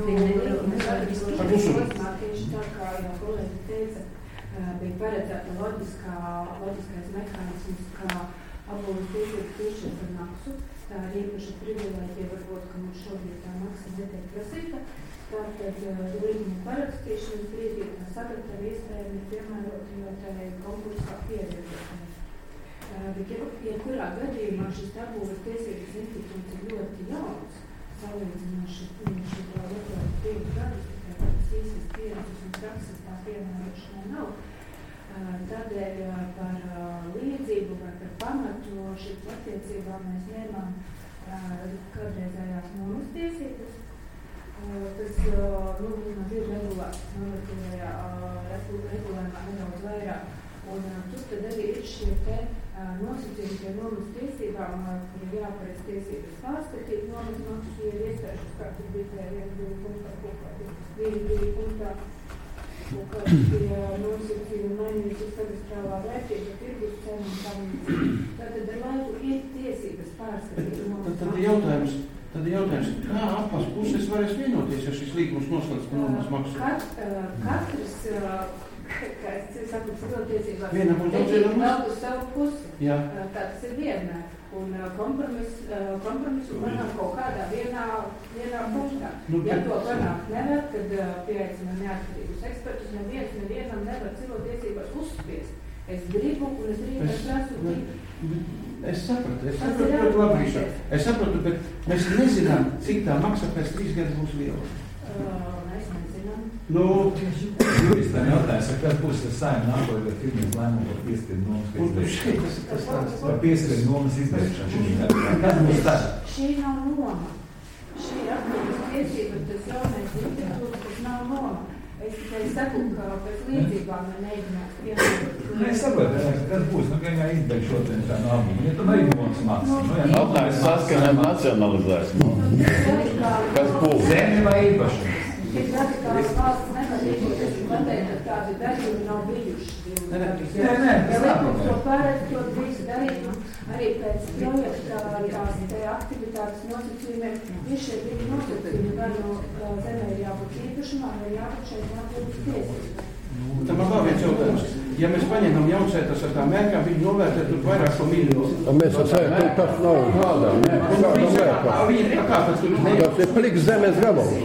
Bija paredzēta loģiskais mehānisms, kā apbūves tiesības piešķirt par maksu. Tā ir īpaši privilēģija, varbūt, ka mums šobrīd tā maksa netiek prasīta. Tātad līguma parakstīšanas brīdī tā sagatava iespējami piemērot, jo tā ir konkursā pievienošanai. Bet jebkurā gadījumā šis apbūves tiesības institūts ir ļoti jauns, salīdzinoši šo 2 gadus, tāpēc īsas pieredzes un prakses tā piemērošanai nav. Tādēļ par līdzību vai par pamatu šīs attiecībām mēs ņēmām kādreizējās nomas tiesības. Tas ir regulēts normatīvajā regulējumā nedaudz vairāk. Un tur tad arī ir šie te nosacījumi pie nomas tiesībām, kur ir jāparedz tiesības pārskatīt nomas maksu, ja ir iestājušas, kā tur bija 1, 2 punktā, 2 punktā. Un kāds bija nosacījumi mainījusies kadastrālā vērtība, tirgus cenu un tam. Tātad ar laiku ir tiesības pārskatīt nomas maksu. Tad jautājums, kā apās puses varēs vienoties, ja šis līgums noslēdz par nomas maksu? Katrs, kā es saku, cilvēktiesībās, vienam uz savu savu pusi. Jā. Tā tas ir vienmēr. un kompromisu panākt kaut kādā vienā punktā. Ja to panākt nevar, tad pieaicinām neatkarīgus ekspertus, nevienam nevar cilvēktiesībās uzspiest. Es gribu, un es gribu, es esmu. Es saprotu, bet mēs nezinām, cik tā maksa pēc 3 gadus būs liela. Mēs nezinām. Jūs tā jautājums, kad būs tas saima nākoja, kad pirmīs lēmumu par piespiedu nomas izdarīšanu? Par piespiedu nomas izdarīšanu. Kad būs tā? Šī nav noma. Šī ir atbildības tiesība, tas jaunais literatūras, tas nav noma. Es tikai saku, ka pēc līdzībām man neizmēs piemērot. Es saprotu, kas būs, gan jau izbeig šodien tā nākumu. Ja tu neizmēs maksim. Jautājums saskanē nacionalizēs. Kas būs? Zemi vai īpašums? Tik radikāls valsts nevar rīkoties un pateikt, ka tādi darījumi nav bijuši. Nē, ja likums to pārēc, to drīz darīt, arī pēc projekta tās te aktivitātes nosacījumiem, ir šie divi nosacījumi, vai no zemē ir jābūt īpašumā, vai jābūt šeit jābūt tiesības. Tā man vēl viens jautājums. Ja mēs paņemam jauncētas ar tām mērkām, viņi novērtē tur vairāk par miljonus. Mēs sacējam, tas nav kādā. Kāpēc tur ne? Tas ir pliks zemes gabals.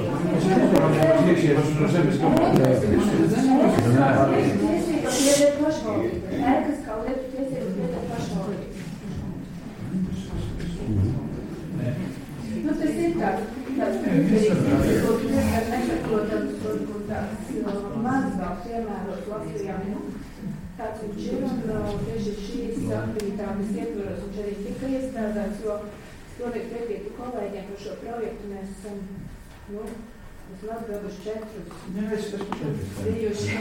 Pieder pašvaldībai. Ēkas kā lietu tiesības pieder pašvaldībai. Tas ir tāds nesaprotams un tāds mazāk piemērots Latvijā. Tāds viņš ir un tieši šīs aktivitātes ietvaros un arī tika iestrādāts, jo es pilnīgi piekrītu kolēģiem par šo projektu. Mēs esam, esam atgājuši 4. Bijuši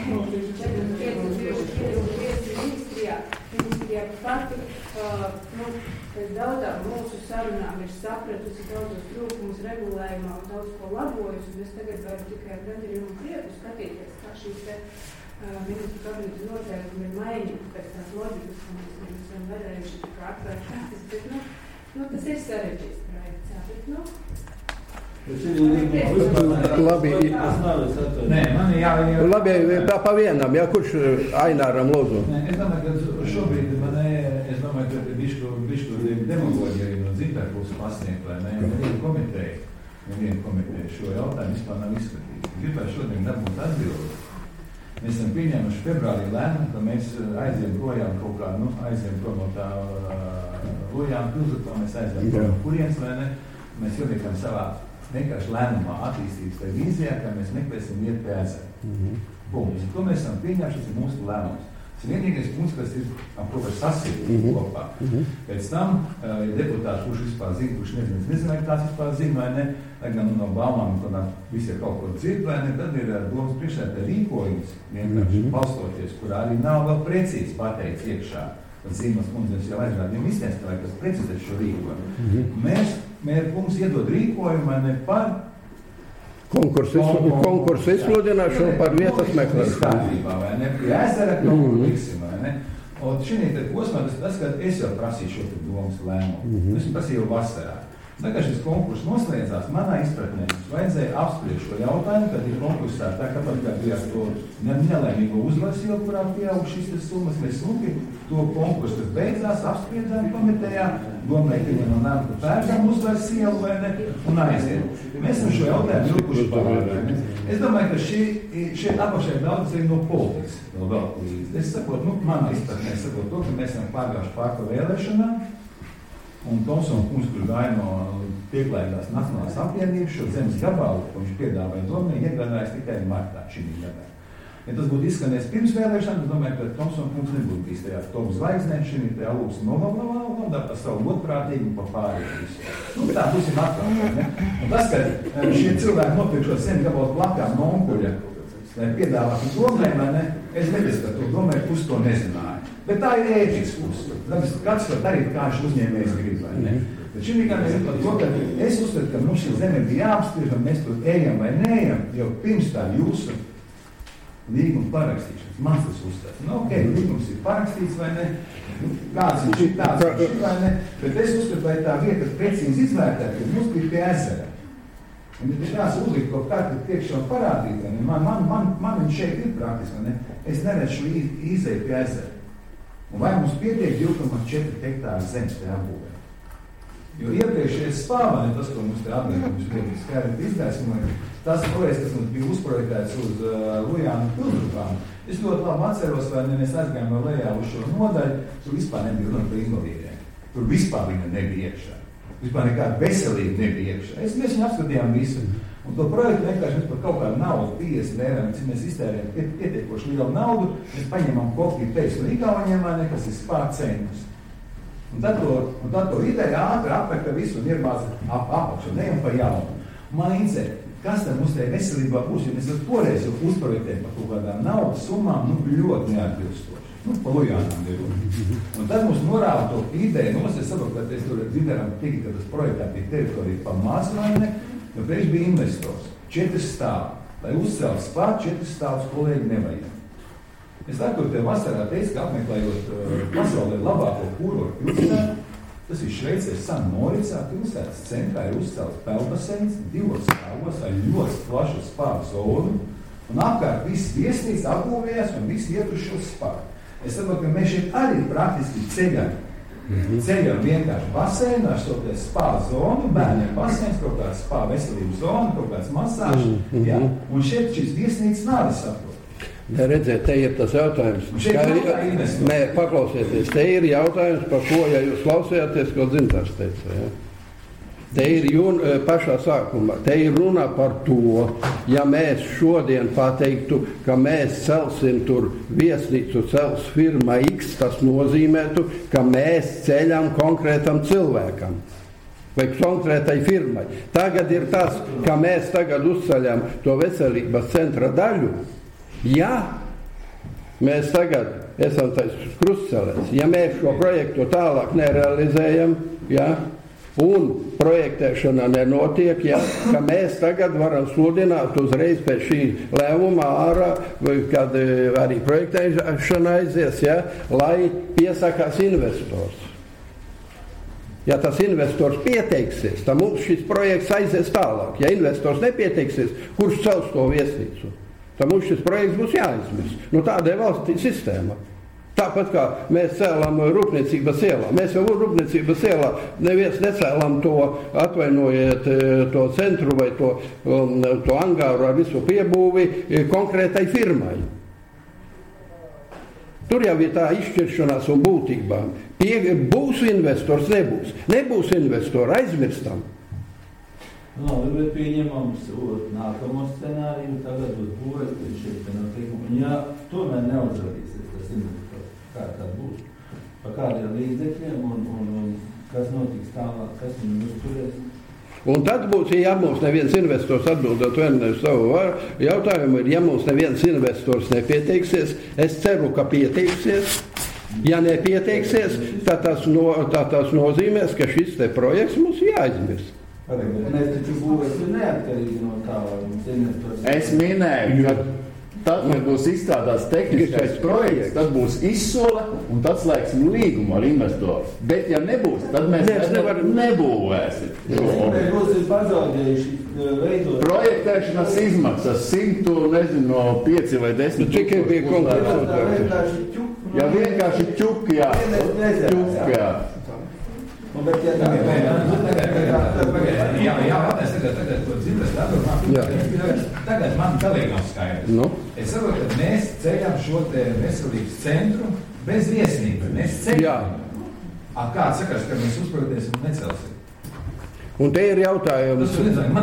4 ministrijā pati, pēc daudzām mūsu sarunām ir sapratusi daudzos trūkumus regulējumā un daudz ko labojas, un es tagad varu tikai ar gandarījumu prieku skatīties, kā šīs te ministru kabineta noteikumi ir mainīti pēc tās loģikas, un mēs esam varējuši tikai atvērt kartes, bet, tas ir sarežģīts projekts, bet, Labi, man ir labi, pa vienam, ja kurš Aināram lūdzu? Es domāju, ka šobrīd es domāju, ka bišku demagoģija arī no Zinterpuses pasniegt, vai ne? Neviena komiteja šo jautājumu vispār nav izskatījis. Gribētu šodien dabūt atbildi. Mēs esam pieņēmuši februārī lēmumu, ka mēs aiziem projām kaut kā, aiziem prom no tā projām pilsētā, mēs aiziem prom no kurienes, vai ne? Mēs ieliekam savā vienkārši lēmumā attīstības tai vīzijā, ka mēs meklēsim iet pie ezeru. Punkts. To mēs esam pieņēmuši, tas ir mūsu lēmums. Tas ir vienīgais punkts, kas ir apkopēc sasīdīt kopā. Pēc tam, ja deputāti, kurš vispār zina, kurš nezinu, vai kāds vispār zina, vai ne, lai gan no baumām, un visi kaut ko dzird, vai ne, tad ir domas priekšsēdē rīkojums, vienkārši balstoties, kurā arī nav vēl precīzi pateikts iekšā. Zīmas kundzes jau aizrādījumi iztēstā, kas precizēt šo rīkojumu. Mums iedod rīkojumu, vai ne, par konkursu izsludināšanu par vietas meklēšanu. Vai ne, pie ezera kaut kur liksim, vai ne. Un šī posmā tas, ka es jau prasīju šo domas lēmumu. Es prasīju vasarā. Tagad šis konkurss noslēdzās, manā izpratnē vajadzēja apspriest šo jautājumu, kad ir konkursā tā, kāpēc kā bija to nelēmīgo uzlasīju, kurā pieaug šīs summas, mēs smuki to konkursu, kas beidzās, apspriedzām komitejā, domāju, ka viņam nav ka pērkam uzlasīju, vai ne, un aiziet. Mēs esam šo jautājumu ilguši pārādājumu. Es domāju, ka šeit apakšē daudz ir no politikas vēl līdzi. Es saprotu, manā izpratnē saprotu to, ka mēs esam pārgājuši pārpa vēlēšanām, un Tomsona kungs, kurš gāja no pieklājīgās Nacionālās apvienības, šo zemes gabalu, ko viņš piedāvāja domē, iegādājas tikai martā šī gadā. Ja tas būtu izskanējis pirms vēlēšanām, es domāju, ka Tomsona kungs nebūtu bijis tajā top zvaigznē, šī te alūks novaldā par savu godprātību un par pārēju. Tā būsim atkal, ne? Un tas, ka šie cilvēki nopirk šo zemi gabalu blakām no onkuļa, lai piedāvātu domē, vai ne, es nevies, ka to domē, pus to nezināja. Bet tā ir ētikas puse. Kāds var darīt, kā viņš uzņēmējs grib, vai ne? Bet šī gan ir par to, ka es uzskatu, ka mums šī zeme bija jāapspriež, un mēs tur ejam vai neejam, jo pirms tā jūsu līguma parakstīšanas. Mans tas uzstāsts. Līgums ir parakstīts vai ne? Kāds viņš ir tāds, vai ne? Bet es uzskatu, vai tā vieta precīzi izvērtēt, ka mums bija pie ezera. Un ja tās uzlikt kaut kādu priekšā parādīt, vai ne? Man viņš šeit ir praktiski, vai ne? Es neredzu izēju pie ezera. Un vai mums pietiek 2,4 hektāru zemes te apbūvē? Jo iepriekšējais spāvani, tas, ko mums te atliekums ļoti skaidri izgaismoja, tas projekts, kas mums bija uzprojektēts uz Lujānu pilsrupām, es ļoti labi atceros, vai mēs aizgājām vēl lejā uz šo nodaļu, tur vispār nebija runa par invalīdiem. Tur vispār viņa nebija iekšā. Vispār nekāda veselība nebija iekšā. Mēs viņu apskatījām visu. Un to projektu vienkārši mēs par kaut kādu naudu 50 eiro, cik mēs iztērējam pietiekoši lielu naudu, mēs paņemam kopiju teiks no Igauniem, kas ir spār centus. Un tad to ideja ātri apveka visu un iemāca apakšu, ne jau pa jaunu. Man interesē, kas tad mums tajā veselībā būs, jo mēs toreiz jau uzprojektējam par kaut kādām naudas summām, ļoti neatbilstoši. Pa Lujānām ir runa. Un tad mums norāda to ideju, es saprotu, ka es tur dzirdējām tik, ka tas projektā bija teritorija pa Mācvaine, jo priekš bija investors, 4 stāvi. Lai uzcelt spār, 4 stāvus kolēģi nevajag. Es laikot tev vasarā teicu, ka apmeklējot pasaulē labāko kurortu pilsētu, tas ir Šveicē San Moricā, pilsētas centrā ir uzcelts peldbaseins, 2 stāvos ar ļoti plašu spāru zonu, un apkārt viss viesnīca apbūvējās un viss iet uz šo spāru. Es saprotu, ka mēs šeit arī praktiski ceļam vienkārši baseinu ar šo spā zonu, bērniem baseins, kaut kāds spā veselības zonu, kaut kāds masāžs, un šeit šis viesnīcas nav saprot. Redziet, te ir tas jautājums. Nē, paklausieties, te ir jautājums par ko, ja jūs klausījāties, ko Dzintars teica. Ja? Te ir pašā sākumā, te ir runa par to, ja mēs šodien pateiktu, ka mēs celsim tur viesnīcu cels firma X, tas nozīmētu, ka mēs ceļam konkrētam cilvēkam vai konkrētai firmai. Tagad ir tas, ka mēs tagad uzceļam to veselības centra daļu. Ja mēs tagad esam tais krustcelēs, ja mēs šo projektu tālāk nerealizējam, un projektēšana nenotiek, ka mēs tagad varam sludināt uzreiz pēc šī lēmuma ārā, kad arī projektēšana aizies, lai piesakās investors. Ja tas investors pieteiksies, tad mums šis projekts aizies tālāk. Ja investors nepieteiksies, kurš cels to viesnīcu? Tad mums šis projekts būs jāizmirst. Tāda ir valstī sistēma. Tāpat kā mēs cēlām Rūpniecības ielā. Mēs jau Rūpniecības ielā neviens necēlām to, atvainojiet, to centru vai to angāru ar visu piebūvi konkrētai firmai. Tur jau ir tā izšķiršanās un būtībā. Būs investors, nebūs. Nebūs investora, aizmirstam. Bet pieņemams nākamo scenāriju, tagad uz būvēt šeit notiekumu. Un ja tomēr neuzradīsies tas investors, kā tad būs, pa kādiem līdzekļiem un kas notiks tālāk, kas viņu uzturēs. Un tad būs, ja mums neviens investors atbildot vienu savu jautājumu, ja mums neviens investors nepieteiksies, es ceru, ka pieteiksies. Ja nepieteiksies, tad tas nozīmēs, ka šis te projekts mums jāizmirst. Mēs taču būvēsim neatkarīgi no tā, vai mums investors. Es minēju, ka tad, kad būs izstrādāts tehniskais projekts, tad būs izsole un tad slēgsim līgumu ar investoru. Bet, ja nebūs, tad mēs nebūvēsim. Mēs būsim pazaudējuši veidot. Projektēšanas izmaksas 5 vai 10. Cik bija konkrēts? Ja vienkārši čuk, jā. Tagad man galīgi nav skaidrs. Es saprotu, ka mēs ceļam šo te veselības centru bez viesnību. Mēs ceļam. Kāds sakars, ka mēs uzprojektēsim un necelsim? Un te ir jautājums.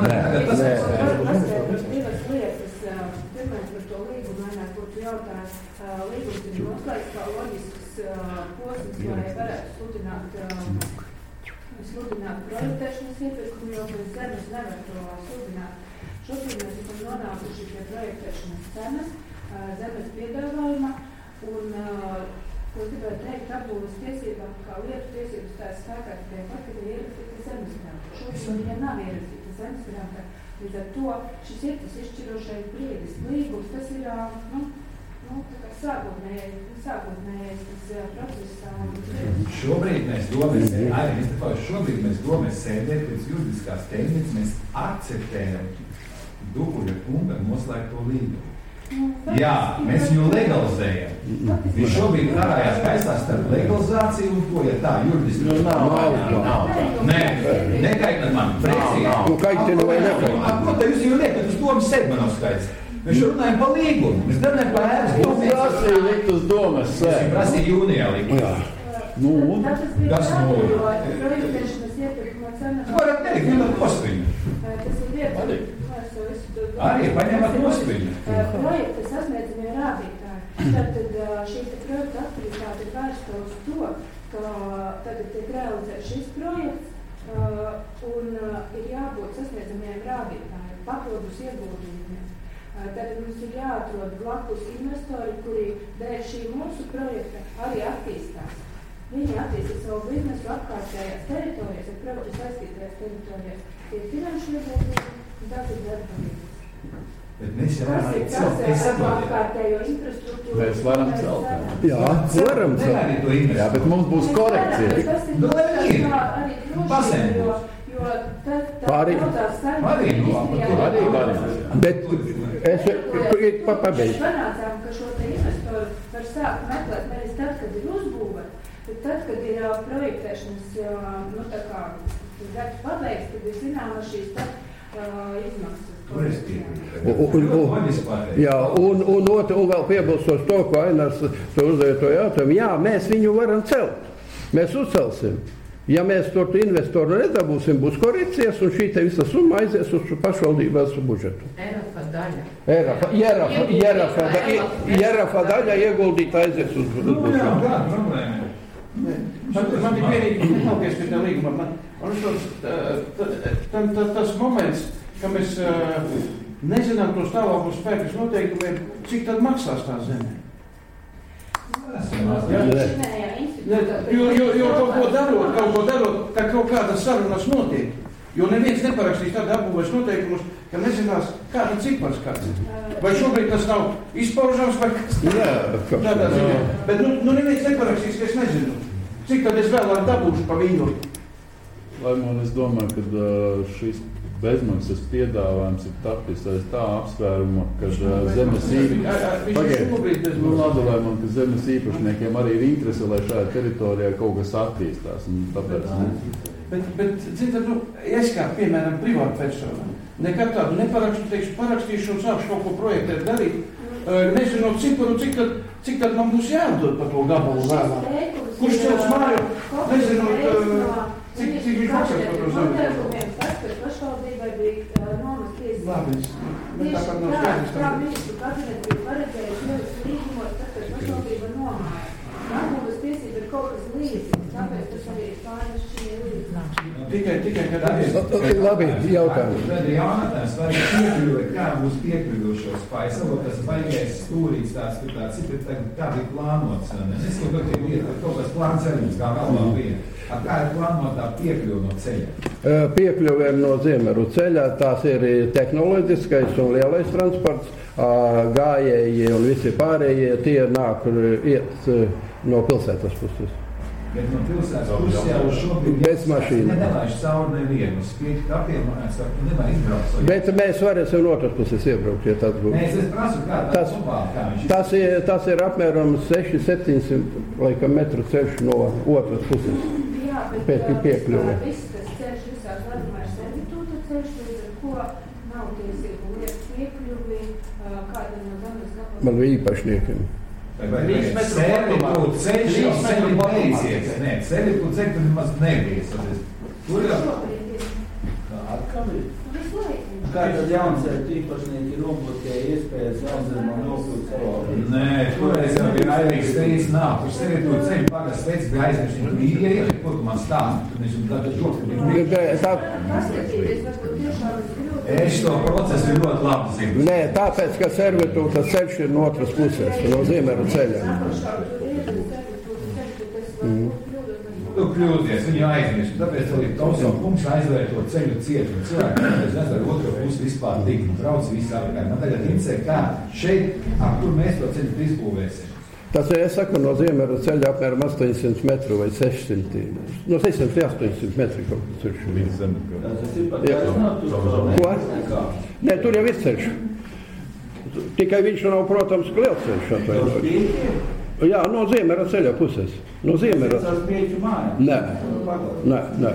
Divas lietas. Pirmais par to līgumu mainās būtu jautājums. Līgums ir noslēgts kā loģisks posms, lai varētu sludināt projektēšanas iepirkumu, jo bez zemes nevar to sludināt. Šobrīd mēs esam nonākuši pie projektēšanas cenas, zemes piedāvājuma, un, ko es gribētu teikt, apbūves tiesībām, kā lietu tiesības tā spēkā tikai pat, kad ir ierakstīta zemes grāmata. Šobrīd viņai nav ierakstīta zemes grāmata. Līdz ar to šis ir tas izšķirošais brīdis. Līgums, tas ir, sākotnējais process. Šobrīd mēs domājam sēdēt pēc juridiskās tehnikas, mēs akceptējam Dukuļa kunga noslēgto līgumu. Jā, mēs viņu legalizējam. Viņš šobrīd karājās gaisā starp legalizāciju un to, ja tā juridiski nav. Nē, nekaitināt man, precīzi. Nu, kaitina vai nekaitina? Ko te jūs jau liekat, uz domas segmenoskaits? Mēs runājam par līgumu, mēs runājam par ēras domas. Jūs prasīja likt uz domas sēm. Mēs prasīja jūnijā likt. Nu, kas no? Varat teikt, ņemat nospiņu. Tas ir lietas. Arī paņemat nospiņu. Projekta sasniedzamie rādītāji. Tātad šī projekta aktivitāte ir vērsta uz to, ka tagad tiek realizēts šis projekts un ir jābūt sasniedzamiem rādītājiem, papildus ieguldījumiem. Tātad mums ir jāatrod blakus investori, kuri dēļ šī mūsu projekta arī attīstās. Viņi attīstīs savu biznesu apkārtējās teritorijas, ar projektu saistītajās teritorijās. Tie finanšu ieguldījumi, un tas ir darbības. Bet mēs jau varam celt apkārtējo infrastruktūru. Mēs varam celt. Jā, varam celt. Jā, bet mums būs korekcija. Nu, lai ir. Pasēm. Jo tā daudzās Arī varam. Bet es pabeidzu. Panācām, ka šo te investoru var sākt meklēt nevis tad, kad ir uzbūvēta, bet tad, kad ir projektēšanas, nu tā kā darbs pabeigts, tad ir zināma šīs izmaksas. Jā, un vēl piebilstos to, ko Ainars uzdeja to jautājumu. Jā, mēs viņu varam celt. Mēs uzcelsim. Ja mēs tur investoru nedabūsim, būs korekcijas, un šī te visa summa aizies uz pašvaldībās budžetu. Jerafa daļa ieguldīta aizies uz budžetu. Man ir vienīgi nepaldies pie tā līguma. Tas moments, ka mēs nezinām tos tālākos spēkus noteikumiem, cik tad maksās tā zeme. Jo kaut ko darot, ka kaut kādas sarunas notiek. Jo neviens neparakstīs tādu apbūves noteikumus, ka nezinās, kāda cipars kāds ir. Vai šobrīd tas nav izpaužams, vai kas tādā ziņā. Bet neviens neparakstīs, ka es nezinu. Cik tad es vēlāk dabūšu pa viņu? Lai man es domāju, ka šis bezmaksas piedāvājums ir tapis aiz tā apsvēruma, ka zemes īpašniekiem arī ir interese, lai šajā teritorijā kaut kas attīstās. Tāpēc, Bet zināt, es kā, piemēram, privāta persona, nekad tādu neparakstu, teikšu, parakstīšu un sākšu kaut ko projektēt darīt, nezinot ciparu, cik tad man būs jādod par to gabalu vēlāk. Kurš cels māju, nezinot, cik viņš maksās par to zemi. Pašvaldībai bija nomas tiesības. Labi, bet tā kā nav skaidrs. Kā ministru kabinets bija paredzējis nevis līgumos, tad, kad pašvaldība nomāja. Nākotnes tiesība ir kaut kas līdzīgs, tāpēc tas arī pārnes šī līdzīgs. Tikai, kad Labi, jautājums. Tad ir jaunatājums, vai piekļuvi, kā būs piekļuvušos paisavot, tas baigais stūrīts tāds, kur tāds ir, kā bija plānots. Es kaut kas plāns arī, kā galvā bija. Kā ir plānotā piekļuva no ceļa? Piekļuva ir no Ziemeru ceļā, tās ir tehnoloģiskais un lielais transports, gājēji un visi pārējie, tie nāk iet no pilsētas puses. Bet no pilsētas puses jau šobrīd bez mašīna. Nedalājuši cauri nevienu. Spieķi kapiem, nevar izbraukt. Bet mēs varēsim no otras puses iebraukt, ja tas būs. Nē, es prasu, kā viņš ir. Tas ir apmēram 600-700 metru ceļš no otras puses. Jā, bet piekļuve. Viss tas ceļš visās vadumā ir servitūta ceļš, līdz ar ko nav tiesību lietas piekļuvi kādam no zemes gabaliem. Man bija īpašniekiem. Servitūta ceļš jau ceļi beidzies. Nē, servitūta ceļš tur nemaz nebies. Tur jau... Kā tad jaunceļu īpašnieki nobloķēja iespējas jaunzemā nokļūt savā? Nē, toreiz jau bija aizvīgs teicis nāk. Uz servitūta ceļu pagās pēc bija aizvīgs. Viņš bija ieiet, ko tu man stāsti. Viņš tātad Es to procesu ļoti labi zinu. Nē, tāpēc, ka servitūta ceļš ir no otras puses, no Ziemeru ceļa. Tu kļūdies, viņu aizmirst. Tāpēc arī Tausam kungs aizvēr to ceļu cietu. Cilvēki nezvēr otro pusi vispār tik un brauc visā. Man tagad interesē, kā šeit, kur mēs to ceļu izbūvēsim. Tas ir, es saku, no Ziemeru ceļa apmēram 800 metru vai 600. No 600-800 metri kaut kas ceļš. Viņa zem. Ko? Nē, tur jau ir ceļš. Tikai viņš nav, protams, Lielceļš atvainojies. Jā, no Ziemera ceļa puses. No Ziemera. Nē.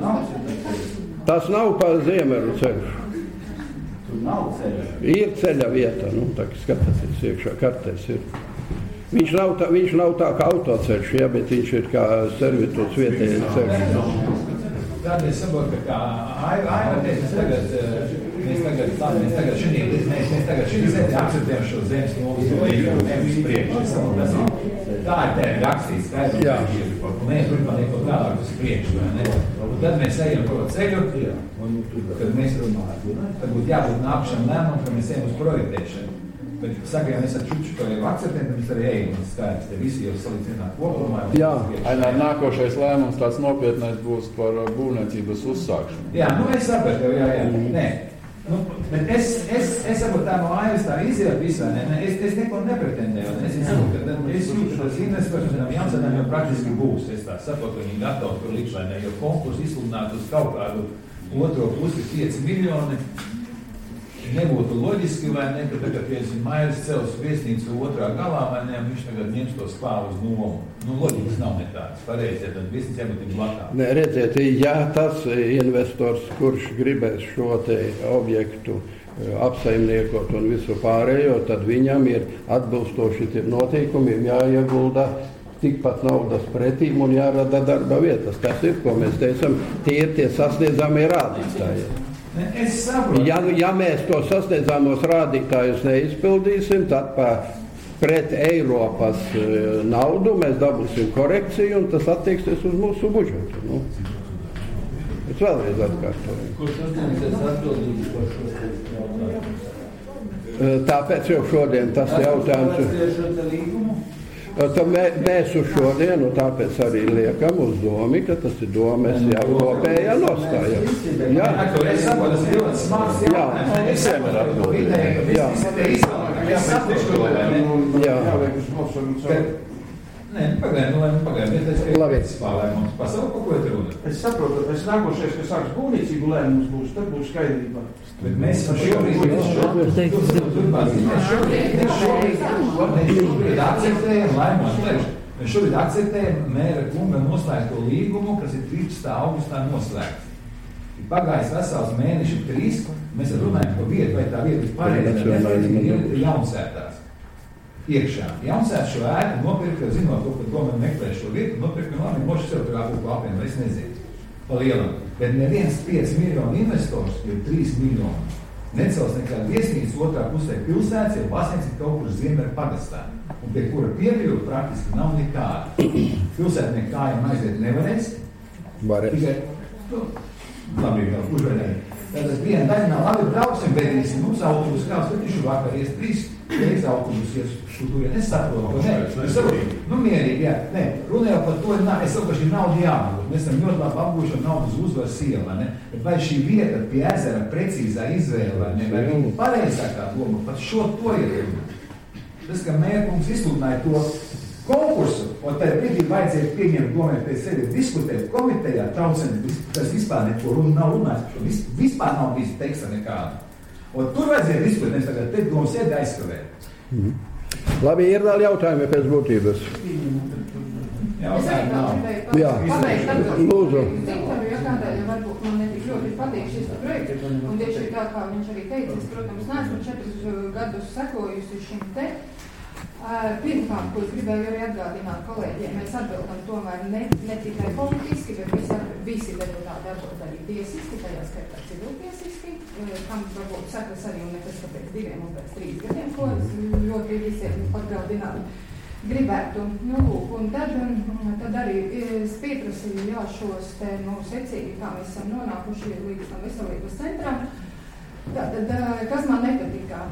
Tas nav pa Ziemeru ceļu. Tur nav ceļa. Ir ceļa vieta, tā kā skatieties iekšā kartēs ir. Viņš nav tā kā autoceļš, ja, bet viņš ir kā servitūts vietējais ceļš. Tādēļ saprotu, ka Aiva teica, mēs tagad šī zemi akceptējam šo zemes nolīgumu, nevis priekšu. Tā ir tā rakstīts, skaidrs, un mēs turpām neko tālāk uz priekšu. Un tad mēs ejam to ceļu, un kad mēs runājam, tad būtu jābūt nākšana lēmumam, ka mēs ejam uz projektēšanu. Bet saka, ja mēs ar Čuču to jau akceptējam, tad mēs arī ejam un skaidrs, te visi jau salīdzināt kopumā. Jā, nākošais lēmums tāds nopietnais būs par būvniecības uzsākšanu. Jā, es sapratu, jā. Nē. Bet es saprotu, tā no Aivas tā iziet visā, es neko nepretendēju. Es jūtu, ka tas investors un Jansēnam jau praktiski būs. Es tā saprotu, viņi gatavi tur likšlainē, jo konkursu izsludināt uz kaut kādu otro pusi 5 miljoni. Nebūtu loģiski, vai ne, ka tagad, piemēram, Mairis cels viesnīcu otrā galā, vai ne, viņš tagad ņems to spāvu uz nomu. Loģiski nav netāds. Pareizi, tad viesnīca jābūt tik blakā. Nē, redziet, ja tas investors, kurš gribēs šo te objektu apsaimniekot un visu pārējo, tad viņam ir atbilstoši tiem noteikumiem jāiegulda tikpat naudas pretīm un jārada darba vietas. Tas ir, ko mēs teicam, tie ir tie sasniedzamie rādītāji. Es saprotu. Ja mēs to sasniedzamos rādītājus neizpildīsim, tad pret Eiropas naudu mēs dabūsim korekciju un tas attieksies uz mūsu budžetu. Es vēlreiz atkārtoju. Kurš uzņemsies atbildības par šo jautājumu? Tāpēc jau šodien tas jautājums. Tad mēs uz šodienu tāpēc arī liekam uz domi, ka tas ir domes jau kopējā nostāja. Jā. Es saprotu, tas ir ļoti smags jautājums. Es saprotu, Es saprotu, pēc nākošais, ka sāks būvniecību lēmums būs, tad būs skaidrība. Bet mēs šobrīd akceptējam lēmumus priekš. Mēs šobrīd akceptējam mēra kunga noslēgto līgumu, kas ir 13. augustā noslēgts. Ir pagājis vesels mēneši 3, mēs runājam par vietu, vai tā vieta ir pareizi, ir Jaunsētās. Iekšā. Jaunsētas šo ēku nopirka, zinot to, ka domāju meklē šo vietu, nopirka no labi moši sev tur apūku apiem, es nezinu. Pa lielam. Bet neviens 5 miljonu investors ir 3 miljoni. Necels nekāda viesnīca otrā pusē pilsētas, ja basēns ir kaut kur Ziemeļa pagastā. Un pie kura piekļuva praktiski nav nekāda. Pilsēta nekājiem aiziet nevarēs. Varēs. Tikai, labi, vēl uzvarēja. Tātad viena daļa nav labi, brauksim, bedīsim, mums autobus kāds, bet viņš vakar ies 3 reizes autobus ies tur, es saprotu, ko ne. Es saprotu, mierīgi, jā. Nē, runājot par to, es saprotu, ka šī nauda jābūt. Mēs esam ļoti labi apgūjuši naudu uz uzvaras iela, ne? Bet vai šī vieta pie ezera precīzā izvēle, ne? Vai viņa pareizākā doma, pat šo to ir. Tas, ka mērkums izsludināja to konkursu, un tajā brīdī vajadzēja pieņemt domāju pēc sevi diskutēt komitejā, trauceni, tas vispār neko nav runājis, vispār nav bijis teksta nekāda. Un tur vajadzēja diskutēt, mēs tagad te domu sēdi aizskavēt. Labi, ir vēl jautājumi pēc būtības. Jautājumi nav. Jā, lūdzu. Jo kādēļ varbūt man netik ļoti patīk šis projekts, un tieši tā kā viņš arī teica, es, protams, neesmu 4 gadus sekojusi šim te. Pirmkārt, ko es gribēju arī atgādināt kolēģiem, mēs atbildam tomēr ne tikai politiski, bet visi deputāti atbild arī tiesiski, tajā skaitā civiltiesiski, kam varbūt sekas arī un nekas pēc 2 un pēc 3 gadiem, ko es ļoti visiem atgādināt gribētu. Un tad arī es pieprasīju šos te secīgi, kā mēs esam nonākuši līdz tam veselības centram. Tātad, kas man nepatika?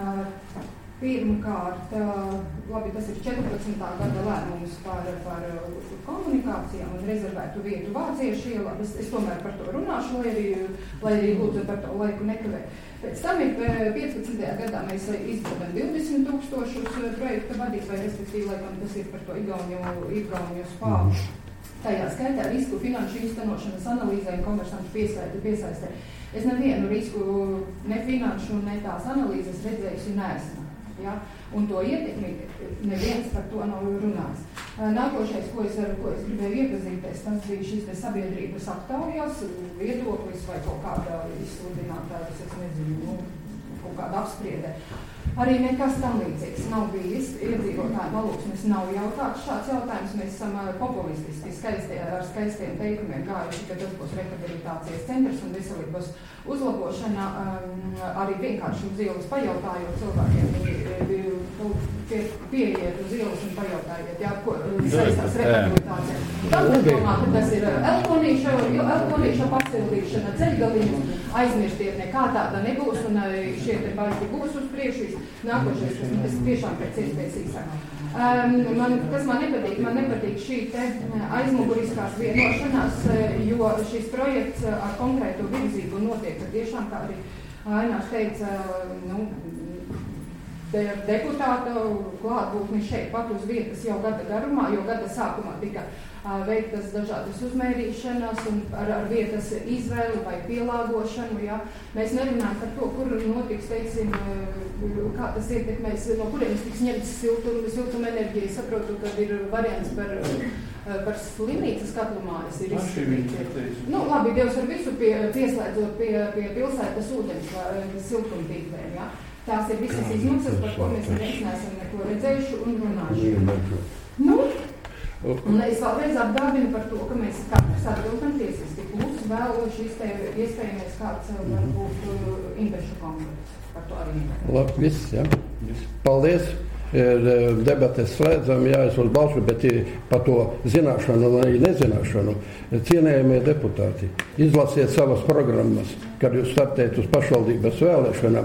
Pirmkārt, labi, tas ir 14. gada lēmums par komunikācijām un rezervētu vietu Vāciešu ielā. Es tomēr par to runāšu, lai arī būtu par to laiku nekavēt. Pēc tam ir 15. gadā mēs izdodam 20 000 projekta vadītāju, respektīvi, laikam tas ir par to Igauniju spāvu Tajā skaitā risku finanšu īstenošanas analīzē un komersantu piesaistē. Es nevienu risku, ne finanšu, ne tās analīzes redzējusi neesmu. Ja? Un to ietekmi neviens par to nav runājis. Nākošais, ko es gribēju iepazīties, tas bija šīs sabiedrības aptaujās, viedoklis vai kaut kāda izsludinātā, es nezinu, kaut kāda apspriedē. Arī nekas tam līdzīgs nav bijis. Iedzīvotāju valūksmes nav jautāts šāds jautājums. Mēs esam populistiski ar skaistiem teikumiem gājuši, ka tas būs rehabilitācijas centrs un veselības uzlabošana. Arī vienkārši uz ielas pajautājot cilvēkiem, pieiet uz ielas un pajautājiet, jā, ko saistās rehabilitācija. Tad domā, ka tas ir elponīša pasildīšana, ceļgaliņas, aizmirstiet, nekā tāda nebūs, un šie te baļķi būs uz priekšu. Nākošais, tas tiešām pēc iespējas īsāk. Kas man nepatīk šī te aizmuguriskās vienošanās, jo šis projekts ar konkrēto virzību notiek, ka tiešām, kā arī Ainārs teica, deputāta klātbūtni šeit pat uz vietas jau gada garumā, jo gada sākumā tika veiktas dažādas uzmērīšanas un ar vietas izvēli vai pielāgošanu. Ja. Mēs nerunājam par to, kur notiks, teiksim, kā tas ietekmēs, no kurienes tiks ņemts siltumenerģija. Es saprotu, ka ir variants par slimnīcas katlumājas ir izskatīt. Labi, Dievs ar visu pieslēdzot pie pilsētas ūdens siltumtīklēm. Ja. Tās ir visas izmaksas, par ko mēs neesam neko redzējuši un runājuši. Un es vēlreiz atgādinu par to, ka mēs katrs atbildam tiesiski. Plus vēl šis te iespējamais kāds varbūt interešu konflikts. Par to arī nekā. Labi, viss, jā. Paldies. Debates slēdzam, jāizsūs balsu, bet par to zināšanu un arī nezināšanu. Cienējamie deputāti, izlasiet savas programmas, kad jūs startējat uz pašvaldības vēlēšanām.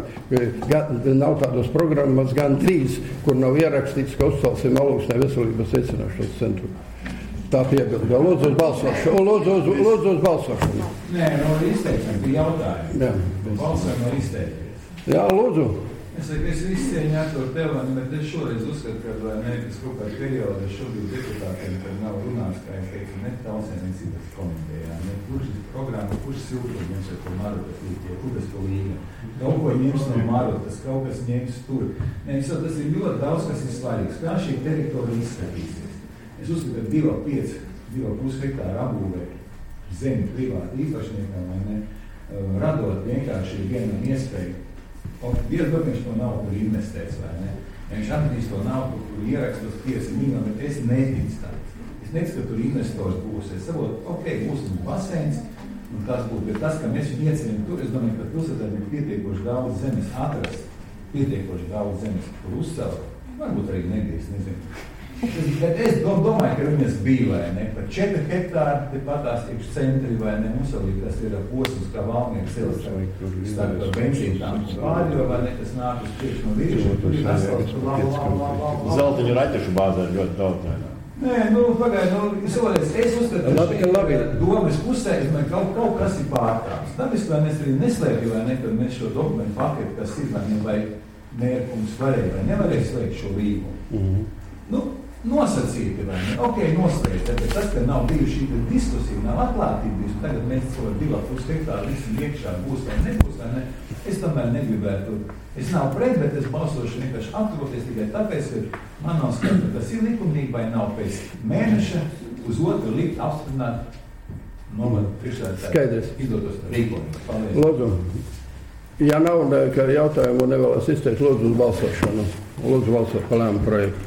Nav tādas programmas gan 3, kur nav ierakstīts, ka uzcelsim Alūksnē veselības veicināšanas centru. Tā piebilda. Lūdzu uz balsošanu. Lūdzu uz balsošanu. Nē, izteiksim, bija jautājumi. Jā. Balsojam var izteikties. Jā, lūdzu. Es izcieņu ar tevi, bet es šoreiz uzskatu, ka vai ne, kas kaut kādā periodā šobrīd deputātiem, kad nav runāts, kā es teiktu, ne tautsēmniecības komitejā, ne kurš programma, kurš siltums ņems ar to Marotas līķie, kur tas to līga. Kaut ko ņems no Marotas, kaut kas ņems tur. Nē, tas ir ļoti daudz, kas ir svarīgs. Kā šī teritorija izskatīsies? Es uzskatu, ka 2,5 hektāru apbūvē zemi privāti īpašniekam, vai ne, radot vienkārši vienam iespēju. Dievs, viņš to naudu tur investēs, vai ne? Ja viņš atradīs to naudu, kur ierakstos 5 miljoni, bet es neticu tā. Es neticu, ka tur investors būs. Es saprotu, būs mums baseins, un tas būs, bet tas, ka mēs viņu ieceļam tur, es domāju, ka pilsētā ir pietiekoši daudz zemes atrast, pietiekoši daudz zemes, kur uzcelt. Varbūt arī nedrīkst, nezinu. Bet es domāju, ka viņas bija, vai ne? Par 4 hektāri, te patās iekš centri, vai ne? Mums arī tas ir posms, kā Valmiera celis, starp benzīntām. Pārējo, vai ne, kas nāk uz priekš no viršu, tur ir asfalts, Zeltiņu raķešu bāzē ļoti daudz, vai ne? Nē, pagaid, es uzskatu, ka domas pusē, kaut kas ir pārkāps. Dabiski, vai mēs arī neslēpju, vai ne, kad mēs šo dokumentu paketu, kas ir, vai mērkums varēja, vai nevarēja slēgt šo līgumu. Nosacīti, vai ne? Noslēgt, bet tas, ka nav bijuši šī diskusija, nav atklātības, tagad mēs to 2,5 hektāru visam iekšā būs vai nebūs, vai ne? Es tomēr negribētu, es nav pret, bet es balsošu vienkārši atturoties tikai tāpēc, ka man nav skats, ka tas ir likumīgi vai nav pēc mēneša uz otru likt apstiprināt novadu priekšsēdētāju izdotos rīkojumus. Paldies. Lūdzu, ja nav jautājumu un nevēlas izteikt, lūdzu uz balsošanu. Lūdzu balsot par lēmumu projektu.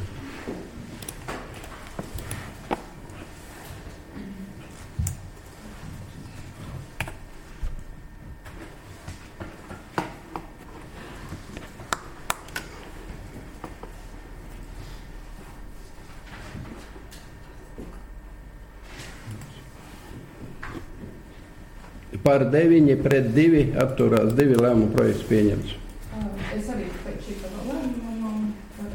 Par 9-2 atturās 2 lēmumu projekts pieņemts. Es arī pēc šī lēmumu.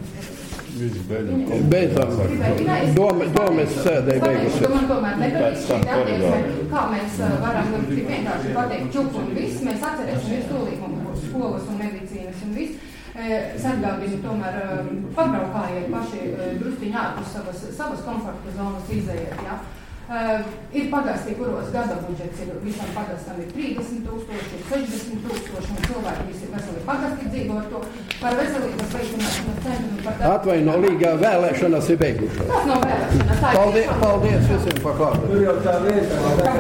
Beidzām. Domas sēdēja beigusies. Man tomēr nepatīk šī attieksme, kā mēs varam vienkārši pateikt čup un viss. Mēs atcerēsimies to līgumu, skolas un medicīnas un viss. Sargābinu tomēr pabraukājiet paši drusciņā ārpus savas komforta zonas izējiet, jā. Ir pagasti, kuros gada budžets ir visam pagastam ir 30,000, ir 60,000, un cilvēki visi veseli pagasti dzīvo ar to par veselības veicināšanas centru. Atvainolīgā vēlēšanas ir beigušās. Tas nav vēlēšanas. Paldies visiem par klātu. Tur jau tā vieta.